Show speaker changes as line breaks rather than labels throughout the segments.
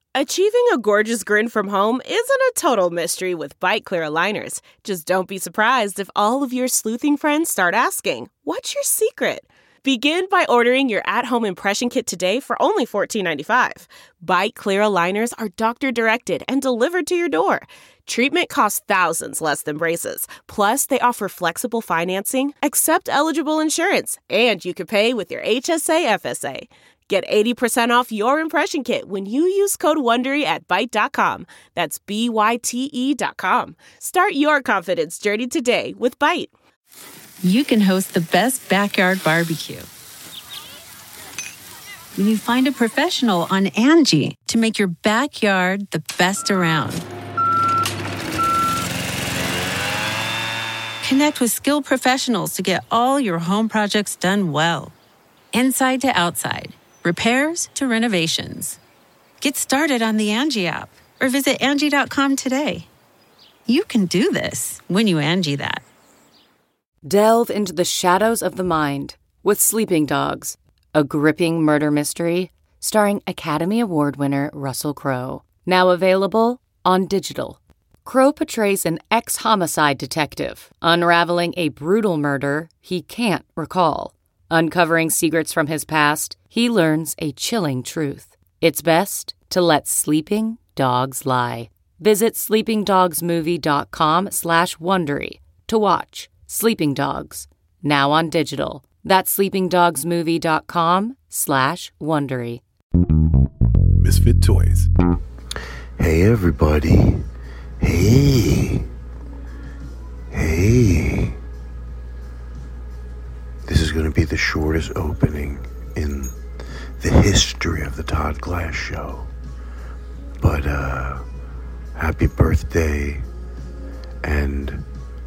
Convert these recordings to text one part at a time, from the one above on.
Achieving a gorgeous grin from home isn't a total mystery with Bite Clear aligners. Just don't be surprised if all of your sleuthing friends start asking, "What's your secret?" Begin by ordering your at-home impression kit today for only $14.95. Bite Clear aligners are doctor-directed and delivered to your door. Treatment costs thousands less than braces. Plus, they offer flexible financing, accept eligible insurance, and you can pay with your HSA FSA. Get 80% off your impression kit when you use code WONDERY at Byte.com. That's BYTE.com. Start your confidence journey today with Byte.
You can host the best backyard barbecue when you find a professional on Angie to make your backyard the best around. Connect with skilled professionals to get all your home projects done well. Inside to outside, repairs to renovations. Get started on the Angie app or visit Angie.com today. You can do this when you Angie that.
Delve into the shadows of the mind with Sleeping Dogs, a gripping murder mystery starring Academy Award winner Russell Crowe. Now available on digital. Crowe portrays an ex-homicide detective unraveling a brutal murder he can't recall. Uncovering secrets from his past, he learns a chilling truth. It's best to let sleeping dogs lie. Visit sleepingdogsmovie.com/Wondery to watch Sleeping Dogs, now on digital. That's sleepingdogsmovie.com/Wondery.
Misfit Toys.
Hey, everybody. Hey. This is going to be the shortest opening in the history of the Todd Glass Show. But, happy birthday. And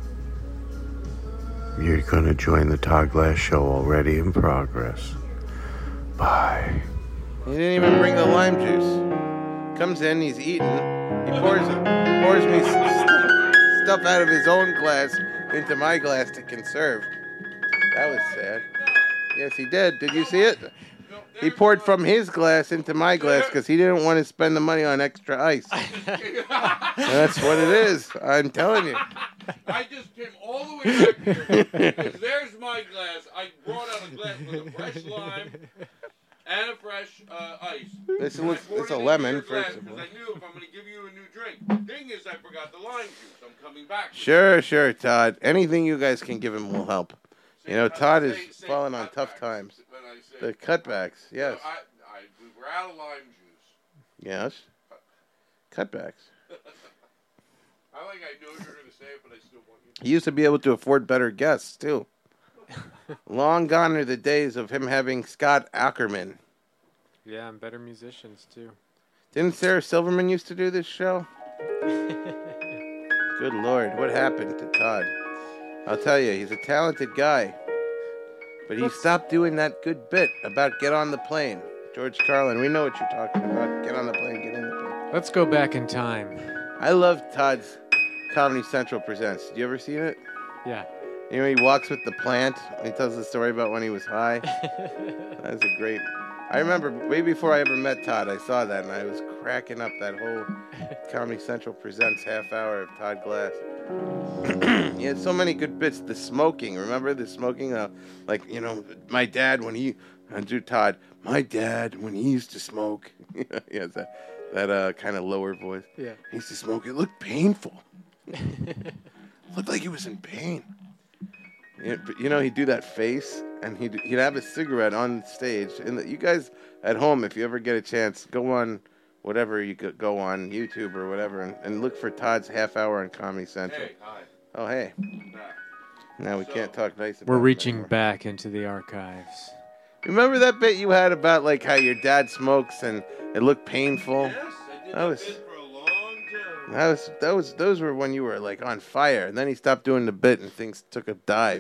you're going to join the Todd Glass Show already in progress. Bye.
He didn't even bring the lime juice. Comes in, he's eating. He pours me stuff out of his own glass into my glass to conserve. That was sad. Yes, he did. Did you see it? He poured from his glass into my glass because he didn't want to spend the money on extra ice. That's what it is. I'm telling you.
I just came all the way back here because there's my glass. I brought out a glass with a fresh lime and a fresh ice.
It's a lemon, first of all.
I knew if I'm going to give you a new drink. Thing is, I forgot the lime juice. I'm coming back.
Sure, Todd. Anything you guys can give him will help. You know, Todd is falling on tough times. The cutbacks, yes.
We were out of lime juice.
Yes. Cutbacks.
I know you're going to say it, but I still want you to.
He used to be able to afford better guests, too. Long gone are the days of him having Scott Ackerman.
Yeah, and better musicians, too.
Didn't Sarah Silverman used to do this show? Good Lord, what happened to Todd? I'll tell you, he's a talented guy. But he stopped doing that good bit about get on the plane. George Carlin, we know what you're talking about. Get on the plane, get in the plane.
Let's go back in time.
I love Todd's Comedy Central Presents. Did you ever see it?
Yeah.
You know, he walks with the plant, and he tells the story about when he was high. That's a great... I remember way before I ever met Todd, I saw that, and I was cracking up that whole Comedy Central Presents half hour of Todd Glass. He had so many good bits. The smoking, remember the smoking? Like, you know, my dad when he... Andrew Todd, my dad when he used to smoke. He has that kind of lower voice.
Yeah.
He used to smoke. It looked painful. Looked like he was in pain. You know, he'd do that face, and he'd have a cigarette on stage. And you guys at home, if you ever get a chance, go on whatever you could go on, YouTube or whatever, and look for Todd's half hour on Comedy Central.
Hey, hi.
Oh, hey. Now we can't talk nice about
We're
it
reaching
anymore.
back into the archives.
Remember that bit you had about like how your dad smokes and it looked painful?
Yes, I did
That was-
bit for a long time.
Those were when you were like on fire, and then he stopped doing the bit and things took a dive.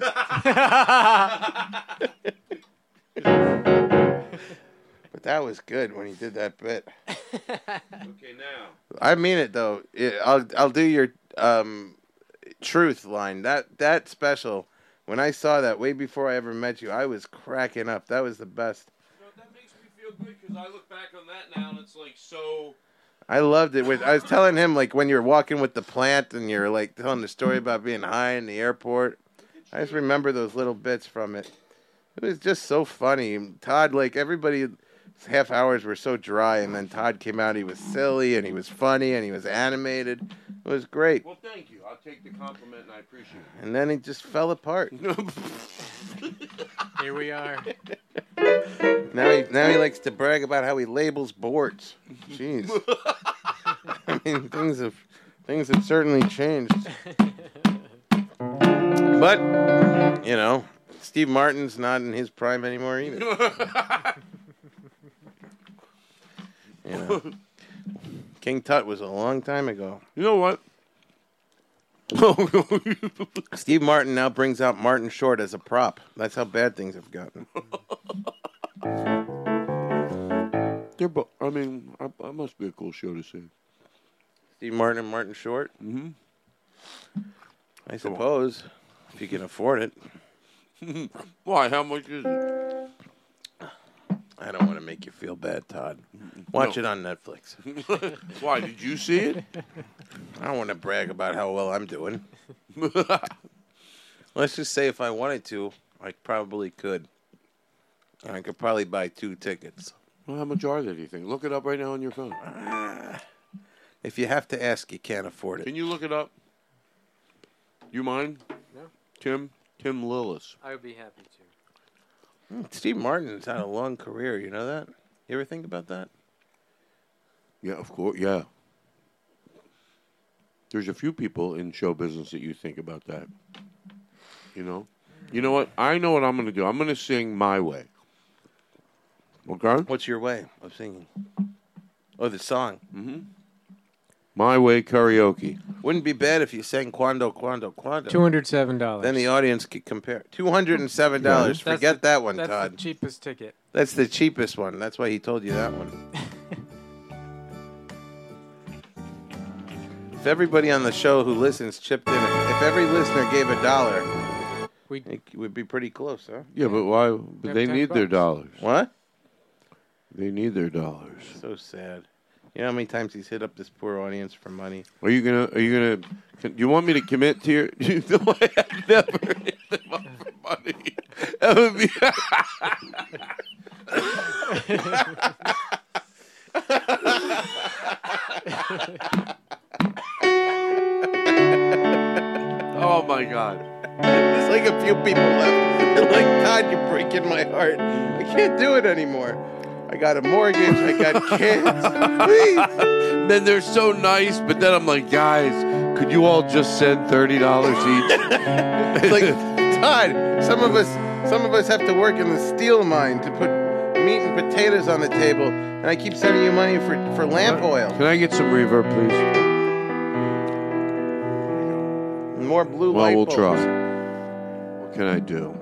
But that was good when he did that bit.
Okay, now.
I mean it though. I'll do your truth line. That special. When I saw that way before I ever met you, I was cracking up. That was the best.
You know, that makes me feel good because I look back on that now and it's like so
I loved it. I was telling him, like, when you're walking with the plant and you're, like, telling the story about being high in the airport. I just remember those little bits from it. It was just so funny. Todd, like, everybody's half hours were so dry, and then Todd came out. He was silly, and he was funny, and he was animated. It was great.
Well, thank you. I'll take the compliment, and I appreciate it.
And then he just fell apart.
Here we are.
Now he likes to brag about how he labels boards. Jeez. I mean, things have certainly changed. But, you know, Steve Martin's not in his prime anymore either. You know, King Tut was a long time ago.
You know what?
Steve Martin now brings out Martin Short as a prop. That's how bad things have gotten.
I mean, that must be a cool show to see.
Steve Martin and Martin Short?
Mm-hmm.
I suppose, if you can afford it.
Why? How much is it?
I don't want to make you feel bad, Todd. Watch it on Netflix.
Why? Did you see it?
I don't want to brag about how well I'm doing. Let's just say if I wanted to, I probably could. I could probably buy 2 tickets.
Well, how much are they, do you think? Look it up right now on your phone.
If you have to ask, you can't afford it.
Can you look it up? You mind?
No.
Tim Lillis.
I would be happy to.
Steve Martin's had a long career. You know that? You ever think about that?
Yeah, of course. Yeah. There's a few people in show business that you think about that. You know? You know what? I know what I'm going to do. I'm going to sing My Way. Okay?
What's your way of singing? Oh, the song.
Mm-hmm. My Way karaoke.
Wouldn't be bad if you sang Quando, Quando, Quando.
$207.
Then the audience could compare. $207. Forget that one,
Todd.
Todd.
That's the cheapest ticket.
That's the cheapest one. That's why he told you that one. If everybody on the show who listens chipped in, if every listener gave $1, it would be pretty close, huh?
Yeah, but why? But they need their dollars.
What?
They need their dollars.
So sad. You know how many times he's hit up this poor audience for money?
Are you gonna? Do you want me to commit to your? No, I've never hit them up for money. That would be. Oh my God!
There's like a few people left. They're like, Todd, you're breaking my heart. I can't do it anymore. I got a mortgage. I got kids. Please.
Then they're so nice, but then I'm like, guys, could you all just send $30 each?
It's like, Todd, some of us have to work in the steel mine to put meat and potatoes on the table, and I keep sending you money for lamp oil.
Can I get some reverb, please?
More blue light
Well, we'll
bulbs.
try. What can I do?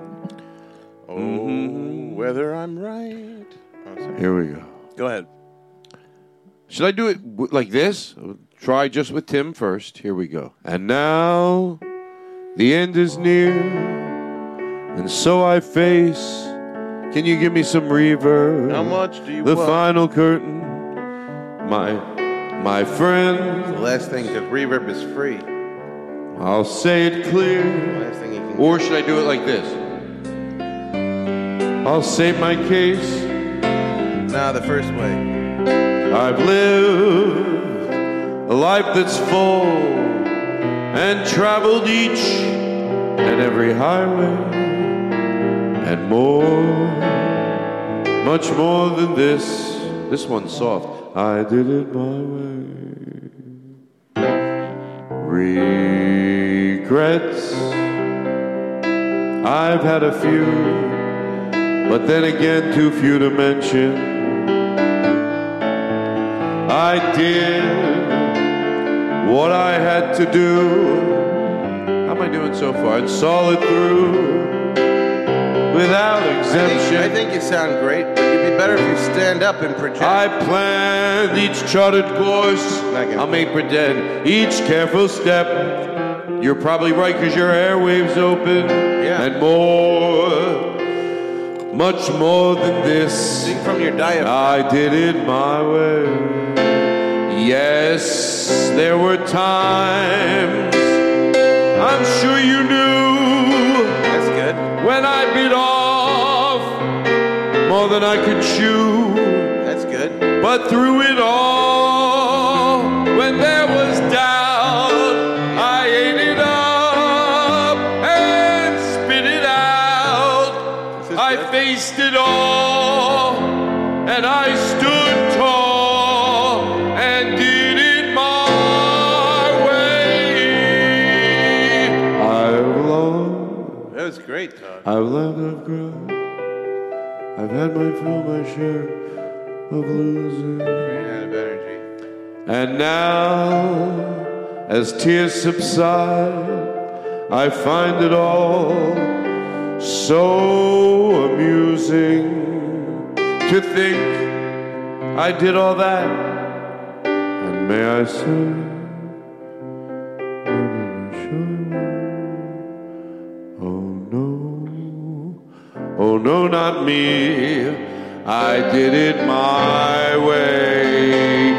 Oh, whether I'm right. Oh, sorry.
Here we go.
Go ahead.
Should I do it like this? Try just with Tim first. Here we go. And now the end is near, and so I face. Can you give me some reverb?
How much do you
The
want?
final curtain, my friend.
The last thing, because reverb is free.
I'll say it clear.
Last thing you can
Or should I do it like this? I'll state my case.
Nah, the first way.
I've lived a life that's full and traveled each and every highway and more, much more than this. This one's soft. I did it my way. Regrets, I've had a few, but then again too few to mention. I did what I had to do. How am I doing so far? And saw it through without exemption.
I think you sound great, but it'd be better if you stand up and project.
I planned each charted course. I'll make pretend each careful step. You're probably right because your airwaves open.
Yeah.
And more, much more than this.
Sing from your diaphragm.
I did it my way. Yes, there were times, I'm sure you knew,
That's good.
when I bit off more than I could chew.
That's good.
But through it all, when there was doubt, I ate it up and spit it out. I faced it all, and I stood tall and did it my way. I've loved,
That was great, Todd.
I've loved, I've cried. I've had my fill, my share of losing.
Ran out of energy.
And now, as tears subside, I find it all so amusing to think I did all that. And may I say, oh no, not me. I did it my way.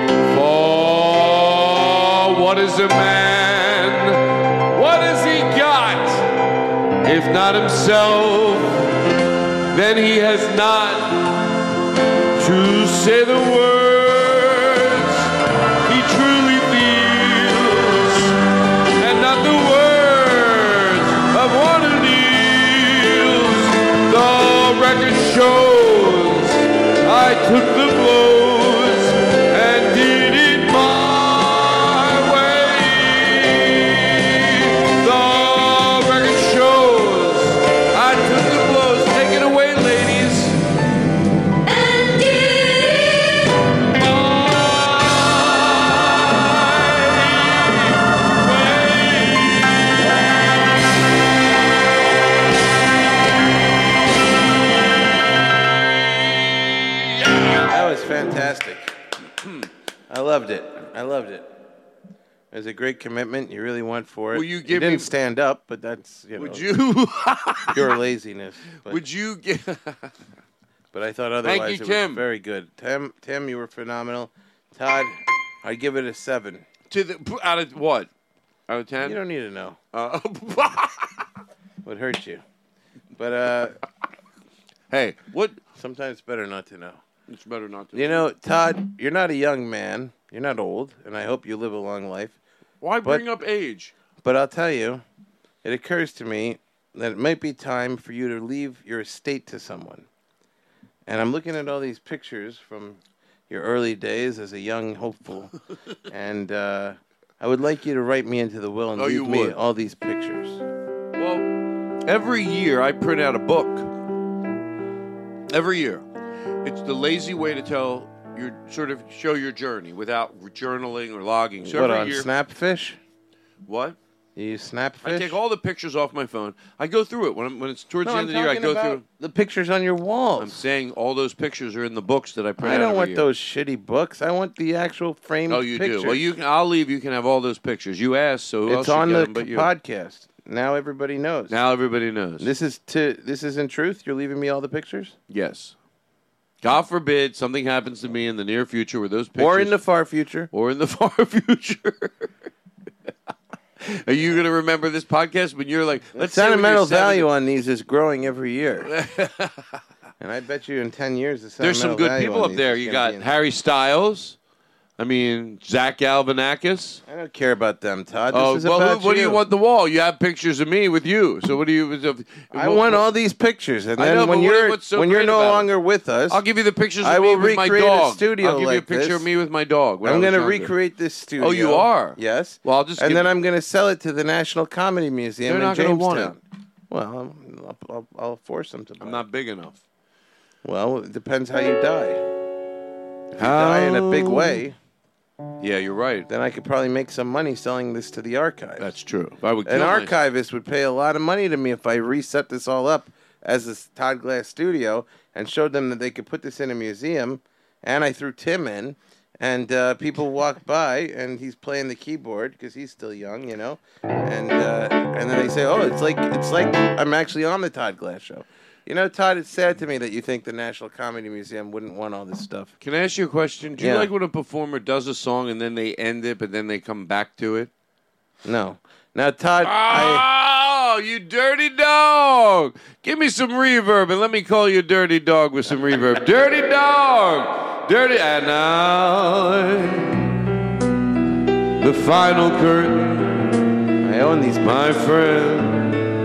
For what is a man? What has he got? If not himself, then he has not to say the words he truly feels, and not the words of one who kneels. The record shows I took the blows and did it my way. The record shows I took the blows. Take it away, ladies. And did it my
That was fantastic. I loved it. I loved it. It was a great commitment. You really went for it.
Will you give
didn't
me-
stand up, but that's,
Would you?
pure laziness. But,
Would you get?
but I thought otherwise
you,
it
Tim.
was very good. Tim, you were phenomenal. Todd, I give it a 7.
To the out of what? Out of 10?
You don't need to know. Would hurt you. But
hey, what?
sometimes it's better not to know.
It's better not to.
You know, Todd, you're not a young man. You're not old, and I hope you live a long life.
Why
but-
bring up age?
But I'll tell you, it occurs to me that it might be time for you to leave your estate to someone. And I'm looking at all these pictures from your early days as a young hopeful, and I would like you to write me into the will and
Oh, you
leave me
would?
all these pictures.
Well, every year I print out a book. Every year. It's the lazy way to tell your sort of show your journey without journaling or logging. So
What,
every
on
year,
Snapfish?
what?
You use Snapfish?
I take all the pictures off my phone. I go through it when it's towards
No,
the
I'm
end of the year. I
talking
go
about
through.
the pictures on your walls.
I'm saying all those pictures are in the books that I print
I
out
don't
every
want
year.
those shitty books. I want the actual framed
Oh, you
pictures.
do. Well, you can. I'll leave. You can have all those pictures. You asked, so who else
It's
should
on
get
the
them but you?
podcast. Now everybody knows.
Now everybody knows.
This is in truth. You're leaving me all the pictures,
Yes. God forbid something happens to me in the near future where those pictures...
or in the far future.
Or in the far future. Are you going to remember this podcast when you're like...
The
Let's say when you're
sentimental
70
value on these is growing every year, and I bet you in 10 years, the
There's some
sentimental
good
value
people
on
up there.
these is
You
gonna
got
be in-
Harry Styles. I mean, Zach Galifianakis.
I don't care about them, Todd. This
Oh,
is
well,
about
what do you want the wall? You have pictures of me with you. So what do you...
I want all these pictures, and
I
then
know,
when
but
you're
what's so
when you're
great
no
about it?
longer with us,
I'll give you the pictures of
I
me
will
with my
recreate a
dog.
studio
I'll give you a
like
picture
this.
of me with my dog. when I
I'm
was
going to
younger.
recreate this studio.
Oh, you are?
Yes.
Well, I'll just
and
give
then
you-
I'm going to sell it to the National Comedy Museum
They're
in
not gonna want
Jamestown. Well, I'll force them to buy
I'm
it.
not big enough.
Well, it depends how you die. If you die in a big way,
Yeah, you're right.
then I could probably make some money selling this to the archive.
That's true. If I would
An
kill my-
archivist would pay a lot of money to me if I reset this all up as a Todd Glass studio and showed them that they could put this in a museum. And I threw Tim in, and people walk by, and he's playing the keyboard because he's still young, and then they say, "Oh, it's like I'm actually on the Todd Glass show." You know, Todd, it's sad to me that you think the National Comedy Museum wouldn't want all this stuff.
Can I ask you a question? Do you
Yeah.
like when a performer does a song and then they end it, but then they come back to it?
No. Now, Todd,
Oh, you dirty dog! Give me some reverb and let me call you dirty dog with some reverb. Dirty dog! Dirty. And now, the final curtain.
I own these,
my friend.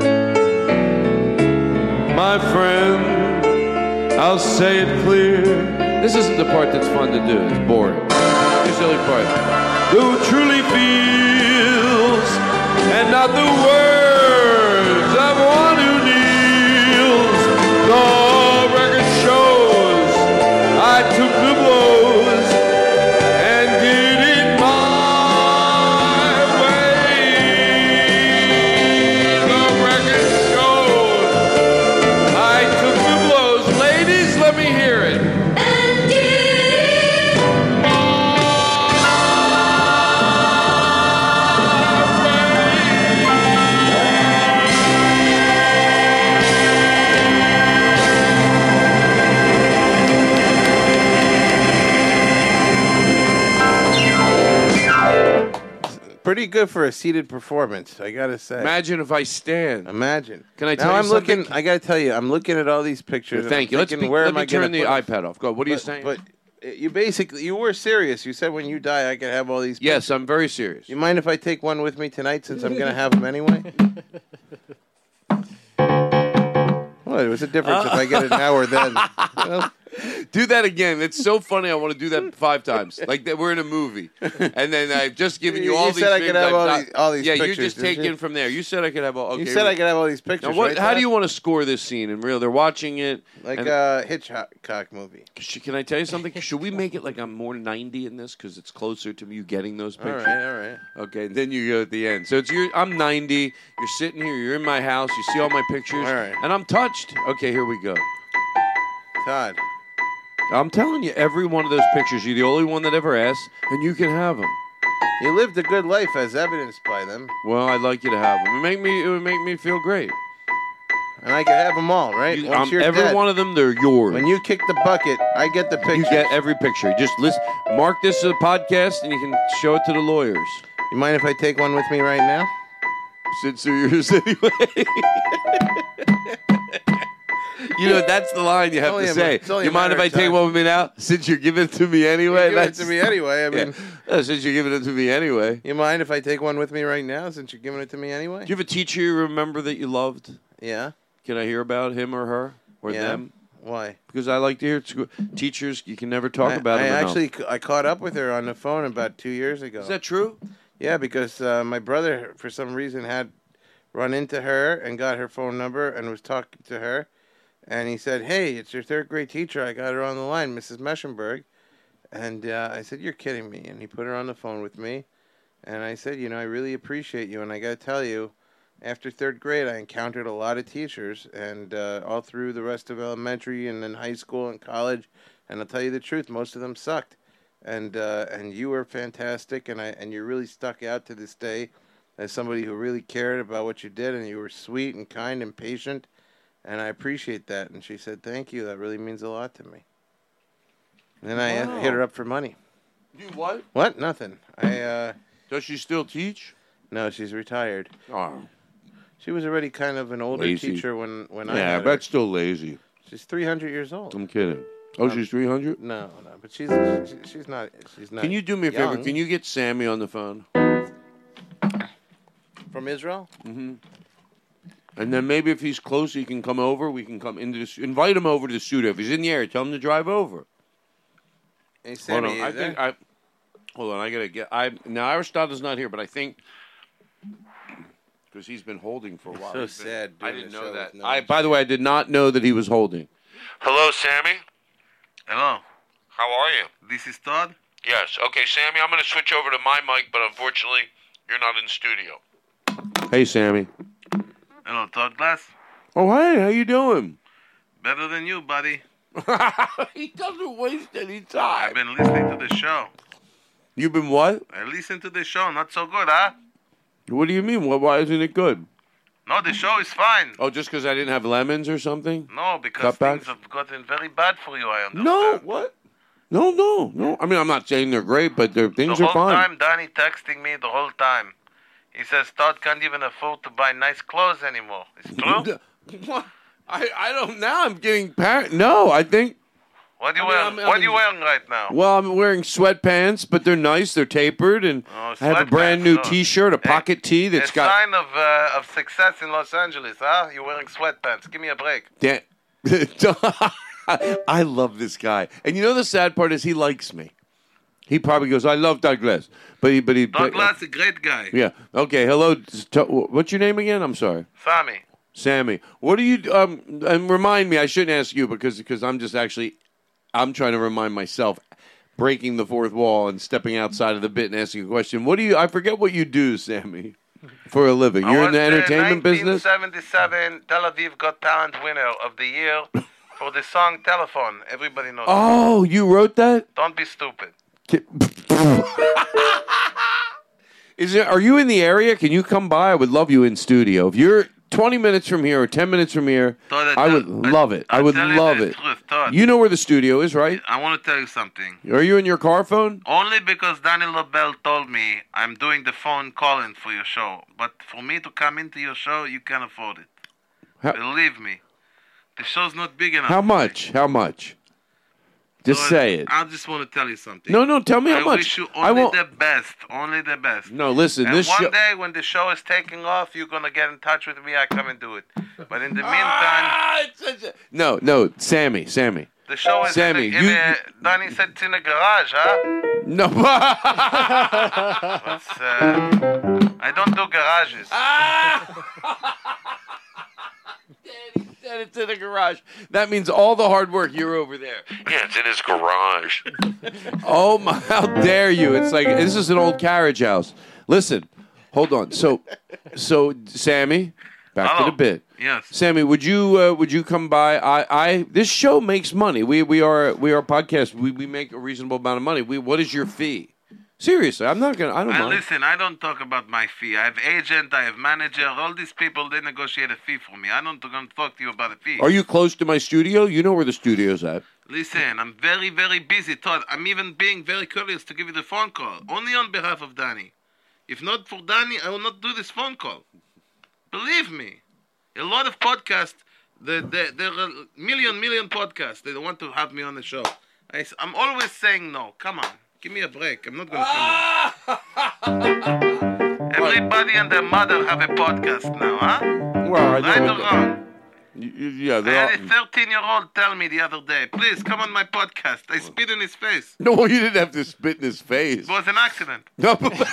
My friend, I'll say it clear. This isn't the part that's fun to do. It's boring. It's the silly part. Who truly feels, and not the words of one who kneels. The record shows I took the blows and did it my way. The record shows I took the blows. Ladies, let me hear it. And did it
pretty good for a seated performance, I gotta say.
Imagine if I stand.
Imagine.
Can I
now
tell you
I'm
something?
looking. I gotta tell you, I'm looking at all these pictures. and
Thank
I'm
you. Let's
thinking,
be,
where
let
am
me
I gonna
turn the
put
iPad off. Go. What are you saying?
But you basically, you were serious. You said when you die, I could have all these.
Yes, I'm very serious.
You mind if I take one with me tonight, since I'm gonna have them anyway? Well, it was a difference if I get it now or then. You know?
Do that again. It's so funny. I want to do that 5 times. Like that we're in a movie, and then I've just given you all
You
these.
said I could have all these
Yeah,
pictures,
you just
didn't
take
you?
in from there. You said I could have all. Okay,
You said I could have all these pictures.
Now, what,
right,
how do
Todd?
you want to score this scene in real? They're watching it.
Like
and-
a Hitchcock movie.
Can I tell you something? Should we make it like I'm more 90 in this because it's closer to you getting those
All
pictures?
right, all right.
Okay, then you go at the end. So it's I'm 90. You're sitting here. You're in my house. You see all my pictures,
All right.
and I'm touched. Okay, here we go.
Todd.
I'm telling you, every one of those pictures, you're the only one that ever asked, and you can have them.
You lived a good life, as evidenced by them,
Well, I'd like you to have them. It would make me feel great.
and I could have them all, right? Once you're
every
dead.
one of them, they're yours.
When you kick the bucket, I get the picture.
You get every picture. Just listen. Mark this as a podcast, and you can show it to the lawyers.
You mind if I take one with me right now?
Since they're yours anyway. You know, that's the line you have
only
to
a-
say.
it's only
You
a
mind if
matter
I
of
take
time.
one with me now? Since you're giving it to me anyway?
You give it to me anyway. I mean,
Since you're giving it to me anyway.
you mind if I take one with me right now, since you're giving it to me anyway?
Do you have a teacher you remember that you loved?
Yeah.
Can I hear about him or her or
Yeah.
them?
Why?
Because I like to hear teachers. You can never talk about them enough.
I caught up with her on the phone about 2 years ago.
Is that true?
Yeah, because my brother, for some reason, had run into her and got her phone number and was talking to her. And he said, "Hey, it's your third grade teacher. I got her on the line, Mrs. Meschenberg." And I said, "You're kidding me." And he put her on the phone with me. And I said, "You know, I really appreciate you. And I got to tell you, after third grade, I encountered a lot of teachers. And all through the rest of elementary and then high school and college. And I'll tell you the truth, most of them sucked. And you were fantastic. And you really stuck out to this day as somebody who really cared about what you did. And you were sweet and kind and patient. And I appreciate that." And she said, "Thank you. That really means a lot to me." And then I hit her up for money.
You what?
What? Nothing.
Does she still teach?
No, she's retired.
Oh.
She was already kind of an older
Lazy.
teacher when I
Yeah,
had her.
that's still lazy.
She's 300 years old.
I'm kidding. Oh, she's 300?
No, but she's not.
Can you do me a favor?
young.
Can you get Sammy on the phone?
From Israel?
Mm-hmm. And then maybe if he's close, he can come over. We can come into the invite him over to the studio. If he's in the area, tell him to drive over.
Hey,
Hold
Sammy,
on.
you
I
there?
think hold on. I gotta get. Now Aristotle's not here, but I think because he's been holding for a while.
So
He's been-
sad
I
doing
didn't
the
know
show
that.
with no
By the way, I did not know that he was holding. Hello, Sammy.
Hello,
How are you?
this is Todd.
Yes. Okay, Sammy. I'm going to switch over to my mic, but unfortunately, you're not in the studio. Hey, Sammy.
Hello, Todd Glass.
Oh, hey. How you doing?
Better than you, buddy.
He doesn't waste any
I've
time.
been listening to the show.
You've been what?
I listened to the show. Not so good, huh?
What do you mean? Why isn't it good?
No, the show is fine.
Oh, just because I didn't have lemons or something?
No, because
Cutbacks?
things have gotten very bad for you, I understand.
No, what? No. I mean, I'm not saying they're great, but things
The
are
whole
fine.
time, Danny texting me the whole time. He says Todd can't even afford to buy nice clothes anymore. It's true?
What? I don't. Now I'm getting No, I think.
What are you wearing right now?
Well, I'm wearing sweatpants, but they're nice. They're tapered, and I have a brand new T-shirt, a pocket tee that's got.
sign of success in Los Angeles, huh? You're wearing sweatpants. Give me a break.
I love this guy, and you know the sad part is he likes me. He probably goes, "I love Douglas," but he.
Douglas, a great guy.
Yeah. Okay. Hello. What's your name again? I'm sorry. Sammy. What do you? And remind me. I shouldn't ask you because I'm just actually. I'm trying to remind myself, breaking the fourth wall and stepping outside of the bit and asking a question. What do you? I forget what you do, Sammy, for a living. You're in the entertainment business.
1977 Tel Aviv Got Talent winner of the year for the song "Telephone." Everybody knows.
Oh, you wrote that?
Don't be stupid.
Are you in the area? Can you come by? I would love you in studio. If you're 20 minutes from here or 10 minutes from here, I would love it. I would love it. You know where the studio is, right?
I want to tell you something.
Are you in your car phone?
Only because Danny Lobel told me I'm doing the phone calling for your show. But for me to come into your show, you can't afford it. Believe me. The show's not big enough.
How much? How much? Just say it.
I just want to tell you something.
No, tell me how much.
I wish you only the best. Only the best.
No, listen.
And
this
one day when the show is taking off, you're going to get in touch with me. I come and do it. But in the meantime...
No, Sammy.
The show is
Sammy,
Danny said it's in the garage, huh?
No.
I don't do garages.
Daddy said it's in the garage. That means all the hard work, you're over there.
Yeah, it's in his garage.
Oh, my, how dare you. It's like, this is an old carriage house. Listen, hold on. So Sammy, back to the bit.
Yes.
Sammy, would you come by? This show makes money. We are a podcast. We make a reasonable amount of money. What is your fee? Seriously, I don't mind.
Listen, I don't talk about my fee. I have agent, I have manager. All these people, they negotiate a fee for me. I don't going to talk to you about a fee.
Are you close to my studio? You know where the studio's at.
Listen, I'm very, very busy, Todd. I'm even being very curious to give you the phone call. Only on behalf of Danny. If not for Danny, I will not do this phone call. Believe me. A lot of podcasts, there are million podcasts. They don't want to have me on the show. I'm always saying no. Come on. Give me a break. I'm not going to come on. Everybody and their mother have a podcast now, huh?
Well,
right or wrong?
Yeah,
I had a 13-year-old tell me the other day, please come on my podcast. I spit in his face.
No, you didn't have to spit in his face.
It was an accident.
No.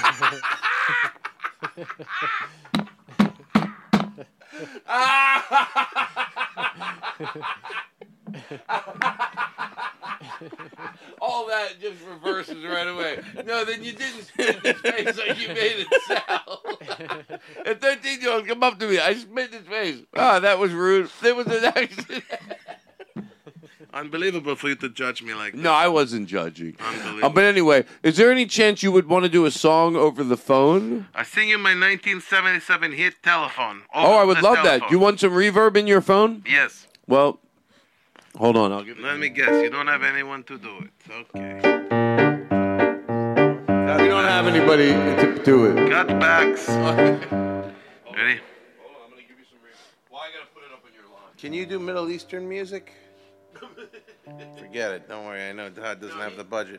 All that just reverses right away. No, then you didn't spit in his face like you made it sound. A 13-year-old come up to me. I spit in his face. Ah, that was rude. It was an accident.
Unbelievable for you to judge me like that.
No, I wasn't judging.
Unbelievable.
But anyway, is there any chance you would want to do a song over the phone?
I sing you my 1977 hit Telephone.
I would love that. You want some reverb in your phone?
Yes.
Well, hold on.
Let me guess. You don't have anyone to do it. Okay.
We don't have anybody to do it.
Cutbacks. Ready?
Hold on. I'm going to give you some reverb. Well, I got to put it up on your line.
Can you do Middle Eastern music? Forget it. Don't worry. I know Todd doesn't have the budget.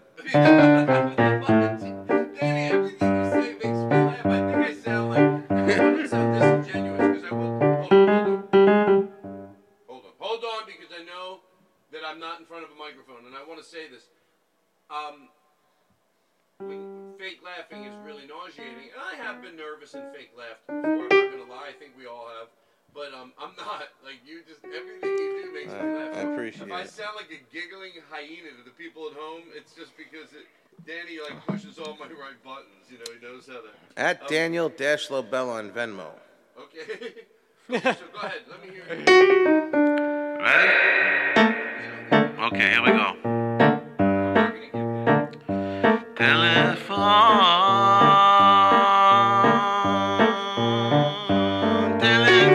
Danny, everything you say makes me laugh. I think I sound like... I want to sound disingenuous because I will... Hold on, because I know that I'm not in front of a microphone, and I want to say this. Fake laughing is really nauseating, and I have been nervous and fake laughed before. I'm not going to lie. I think we all have. But I'm not. Like, you just, everything you do makes me laugh.
I appreciate it.
If I sound like a giggling hyena to the people at home, it's just because Danny, like, pushes all my right buttons. You know, he knows how to...
At Daniel-Lobel on Venmo.
Okay. So go ahead. Let me hear you.
Ready? Okay, here we go. Telephone.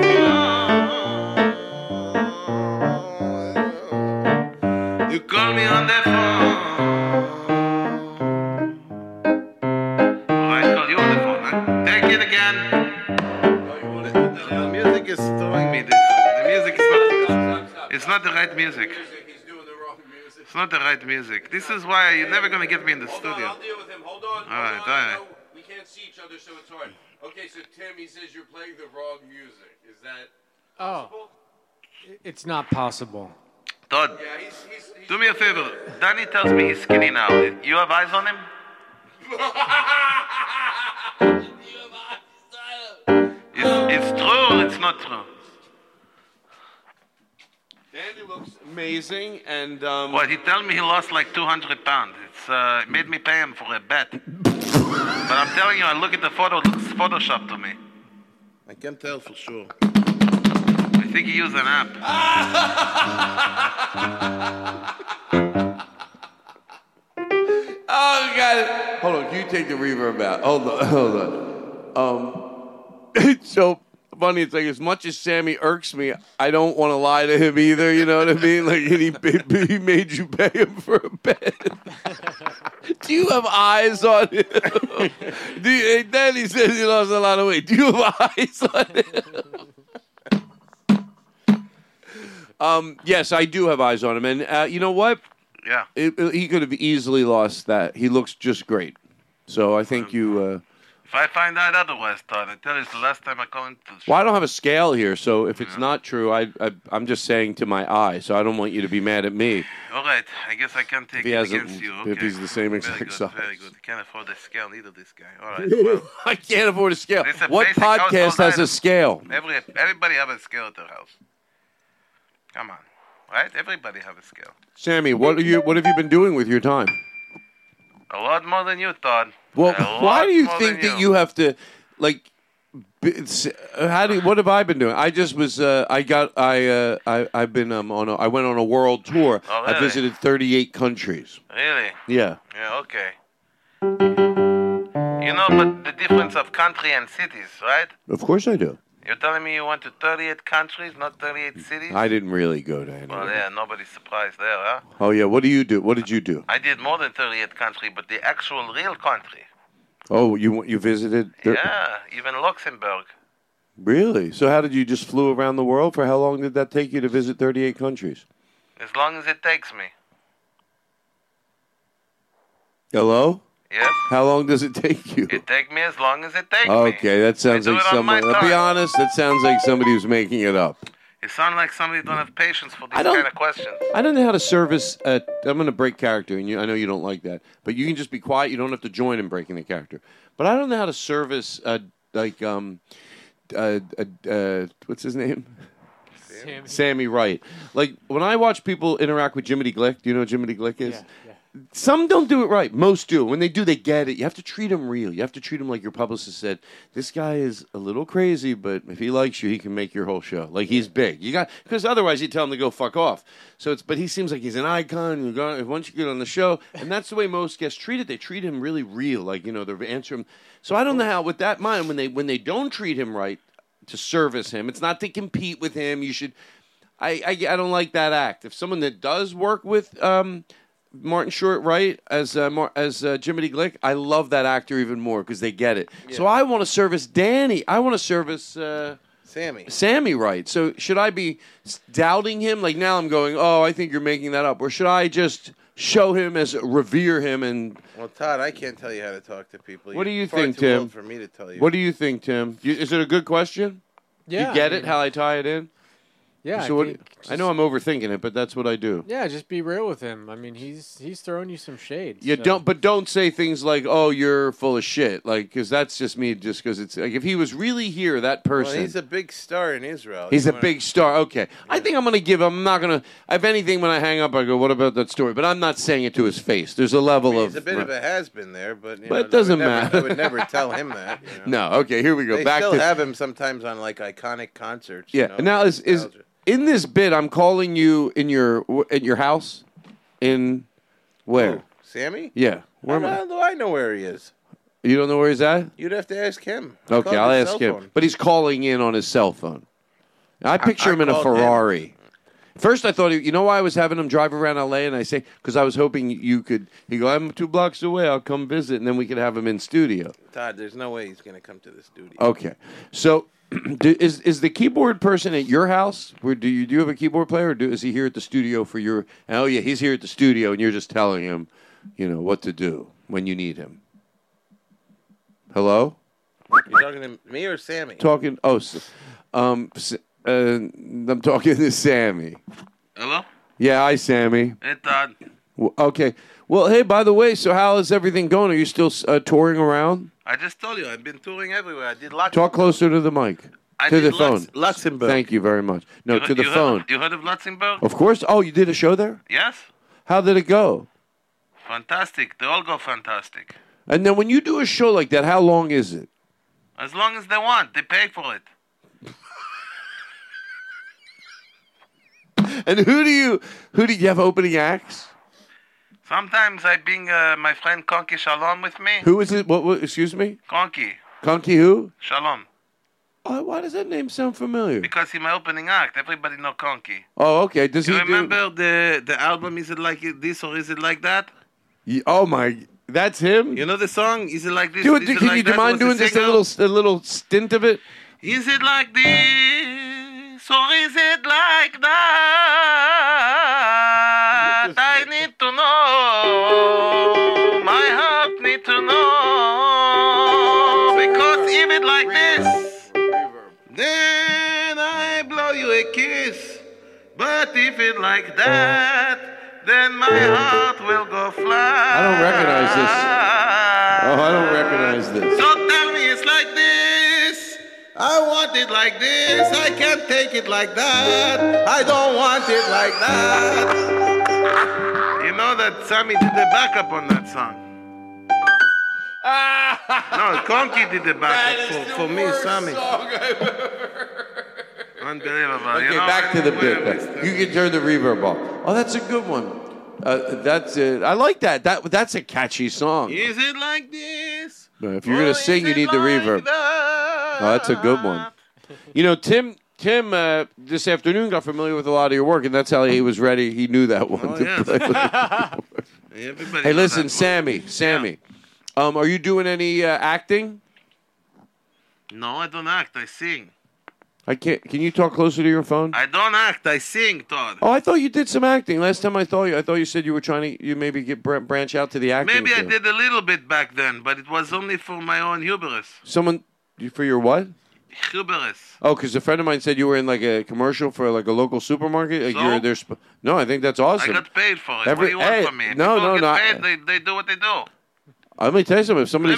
not the right music.
He's doing the wrong music.
It's not the right music. This is why you're never going to get me in the
Hold
studio.
on, I'll deal with him. Hold on.
All right.
No, we can't see each other, so it's hard. Okay, so Tim, he says you're playing the wrong music. Is that possible?
It's not possible.
Todd,
Yeah, he's
do me a favor. Danny tells me he's skinny now. You have eyes on him? It's true or it's not true?
Danny looks amazing, and
Well, he told me he lost like 200 pounds. It made me pay him for a bet. But I'm telling you, I look at the photo, it looks Photoshop to me.
I can tell for sure.
I think he used an app.
oh god! Hold on, can you take the reverb out? Hold on. It's so funny. It's like as much as Sammy irks me, I don't want to lie to him either. You know what I mean? Like he made you pay him for a bet. Do you have eyes on him? Then he says he lost a lot of weight. Do you have eyes on him? Yes, I do have eyes on him, and you know what?
Yeah.
He could have easily lost that. He looks just great. So I think you.
If I find out otherwise, Todd, I tell you it's the last time I call into the show.
Well, I don't have a scale here, so if it's not true, I'm just saying to my eye. So I don't want you to be mad at me.
All right, I guess I can't take
If he
it
hasn't-
against you.
if
Okay.
he's the same exact
very good,
size.
Very good. Can't afford the scale either, this guy. All right. Well,
I can't afford a scale.
It's a
What
basic
podcast
household
has a
item.
scale?
everybody have a scale at their house. Come on, right? Everybody have a scale.
Sammy, what have you been doing with your time?
A lot more than you, Todd.
Well,
A lot
why do you
more
think
than
that you have to like? What have I been doing? I just was. I've been I went on a world tour.
Oh,
I
really?
visited 38 countries.
Really?
Yeah.
Yeah. Okay. You know, but the difference of country and cities, right?
Of course I do.
You're telling me you went to 38 countries, not 38 cities?
I didn't really go to any.
Well, yeah, nobody's surprised there, huh?
Oh yeah. What do you do? What did you do?
I did more than 38 countries, but the actual real country.
Oh, you visited?
Yeah, even Luxembourg.
Really? So how did you just flew around the world? For how long did that take you to visit 38 countries?
As long as it takes me.
Hello?
Yes?
How long does it take you?
It take me as long as it takes me.
Okay, that sounds
I do
like
it on my
someone. I'll be
time.
honest, that sounds like somebody who's making it up.
You sound like somebody who don't have patience for these
I don't-
kind of questions.
I don't know how to service. I'm going to break character, and I know you don't like that, but you can just be quiet. You don't have to join in breaking the character. But I don't know how to service what's his name? Sammy Wright. Like when I watch people interact with Jiminy Glick. Do you know what Jiminy Glick is?
Yeah.
Some don't do it right. Most do. When they do, they get it. You have to treat him real. You have to treat him like your publicist said. This guy is a little crazy, but if he likes you, he can make your whole show. Like he's big. Because otherwise you tell him to go fuck off. But he seems like he's an icon. Once you get on the show, and that's the way most guests treat it. They treat him really real. Like they answer him. So I don't know how. With that in mind, when they don't treat him right, to service him, it's not to compete with him. You should. I don't like that act. If someone that does work with Martin Short, right, as Jiminy Glick, I love that actor even more because they get it. Yeah. So I want to service Danny. I want to service Sammy right. So should I be doubting him? Like now I'm going, oh, I think you're making that up. Or should I just show him revere him and...
Well, Todd, I can't tell you how to talk to people.
What do you
You're far
think,
too
Tim?
old for me to tell you.
What do you think, Tim? Is it a good question?
Yeah.
You get it, how I tie it in?
Yeah.
So I know I'm overthinking it, but that's what I do.
Yeah, just be real with him. I mean, he's throwing you some shade.
You
so.
don't say things like, "Oh, you're full of shit," like because that's just me. Just because it's like if he was really here, that person.
Well, he's a big star in Israel.
He's a big star. Okay, I think I'm gonna give. I'm not gonna. If anything, when I hang up, I go, "What about that story?" But I'm not saying it to his face. There's a level of.
He's a bit of a has-been there, but
it doesn't matter.
I would never tell him that.
No. Okay, here we go.
They
Back
still
to
have him sometimes on like iconic concerts.
yeah. And now is in this bit, I'm calling you in your house, in where?
Who, Sammy?
Yeah. Where am I?
How do I know where he is?
You don't know where he's at?
You'd have to ask him.
Okay, I'll ask him.
Phone.
But he's calling in on his cell phone. I picture him in a
called him.
Ferrari. First, I thought, you know why I was having him drive around L.A.? And I say, because I was hoping you could, he'd go, I'm 2 blocks away, I'll come visit, and then we could have him in studio.
Todd, there's no way he's going to come to the studio.
Okay. So Is the keyboard person at your house? Where do you have a keyboard player, or is he here at the studio for your? Oh yeah, he's here at the studio, and you're just telling him, what to do when you need him. Hello?
You talking to me or Sammy?
Talking. I'm talking to Sammy.
Hello?
Yeah, hi, Sammy.
Hey, Todd.
Okay. Well, hey, by the way, so how is everything going? Are you still touring around?
I just told you, I've been touring everywhere. I did Luxembourg.
Talk closer to the mic. To the phone.
Luxembourg.
Thank you very much. No, to the phone.
You heard of Luxembourg?
Of course. Oh, you did a show there?
Yes.
How did it go?
Fantastic. They all go fantastic.
And then when you do a show like that, how long is it?
As long as they want. They pay for it.
And who do you have opening acts?
Sometimes I bring my friend Conky Shalom with me.
Who is it? What excuse me?
Conky.
Conky who?
Shalom.
Oh, why does that name sound familiar?
Because he's my opening act. Everybody know Conky.
Oh, okay. Does he
remember the album, Is It Like This or Is It Like That?
Oh, my... That's him?
You know the song, Is It Like This?
Do you mind doing just a little stint of it?
Is it like this or is it like that? I need to know. My heart need to know. Because if it like this, then I blow you a kiss. But if it like that, then my heart will go fly.
I don't recognize this. Oh, I don't recognize this.
So tell me it's like this. I want it like this. I can't take it like that. I don't want it like that. You know that Sammy did the backup on that song. No, Conky did the backup for me, Sammy. Unbelievable.
Okay, back to the bit. You can turn the reverb off. Oh, that's a good one. That's it. I like that. That's a catchy song.
Is it like this?
No, if you're gonna sing, you need the reverb. Oh, that's a good one. Tim this afternoon got familiar with a lot of your work, and that's how he was ready. He knew that one to play with. Hey, listen, Sammy. Yeah. Are you doing any acting?
No, I don't act. I sing.
I can't. Can you talk closer to your phone?
I don't act. I sing, Todd.
Oh, I thought you did some acting. Last time I thought you said you were trying to maybe branch out to the acting.
Maybe I did a little bit back then, but it was only for my own hubris.
For your what?
Hubris.
Oh, because a friend of mine said you were in like a commercial for like a local supermarket. No, I think that's awesome.
I got paid for it. What do you want from me?
No.
Paid, they do what they do.
Let me tell you something. If somebody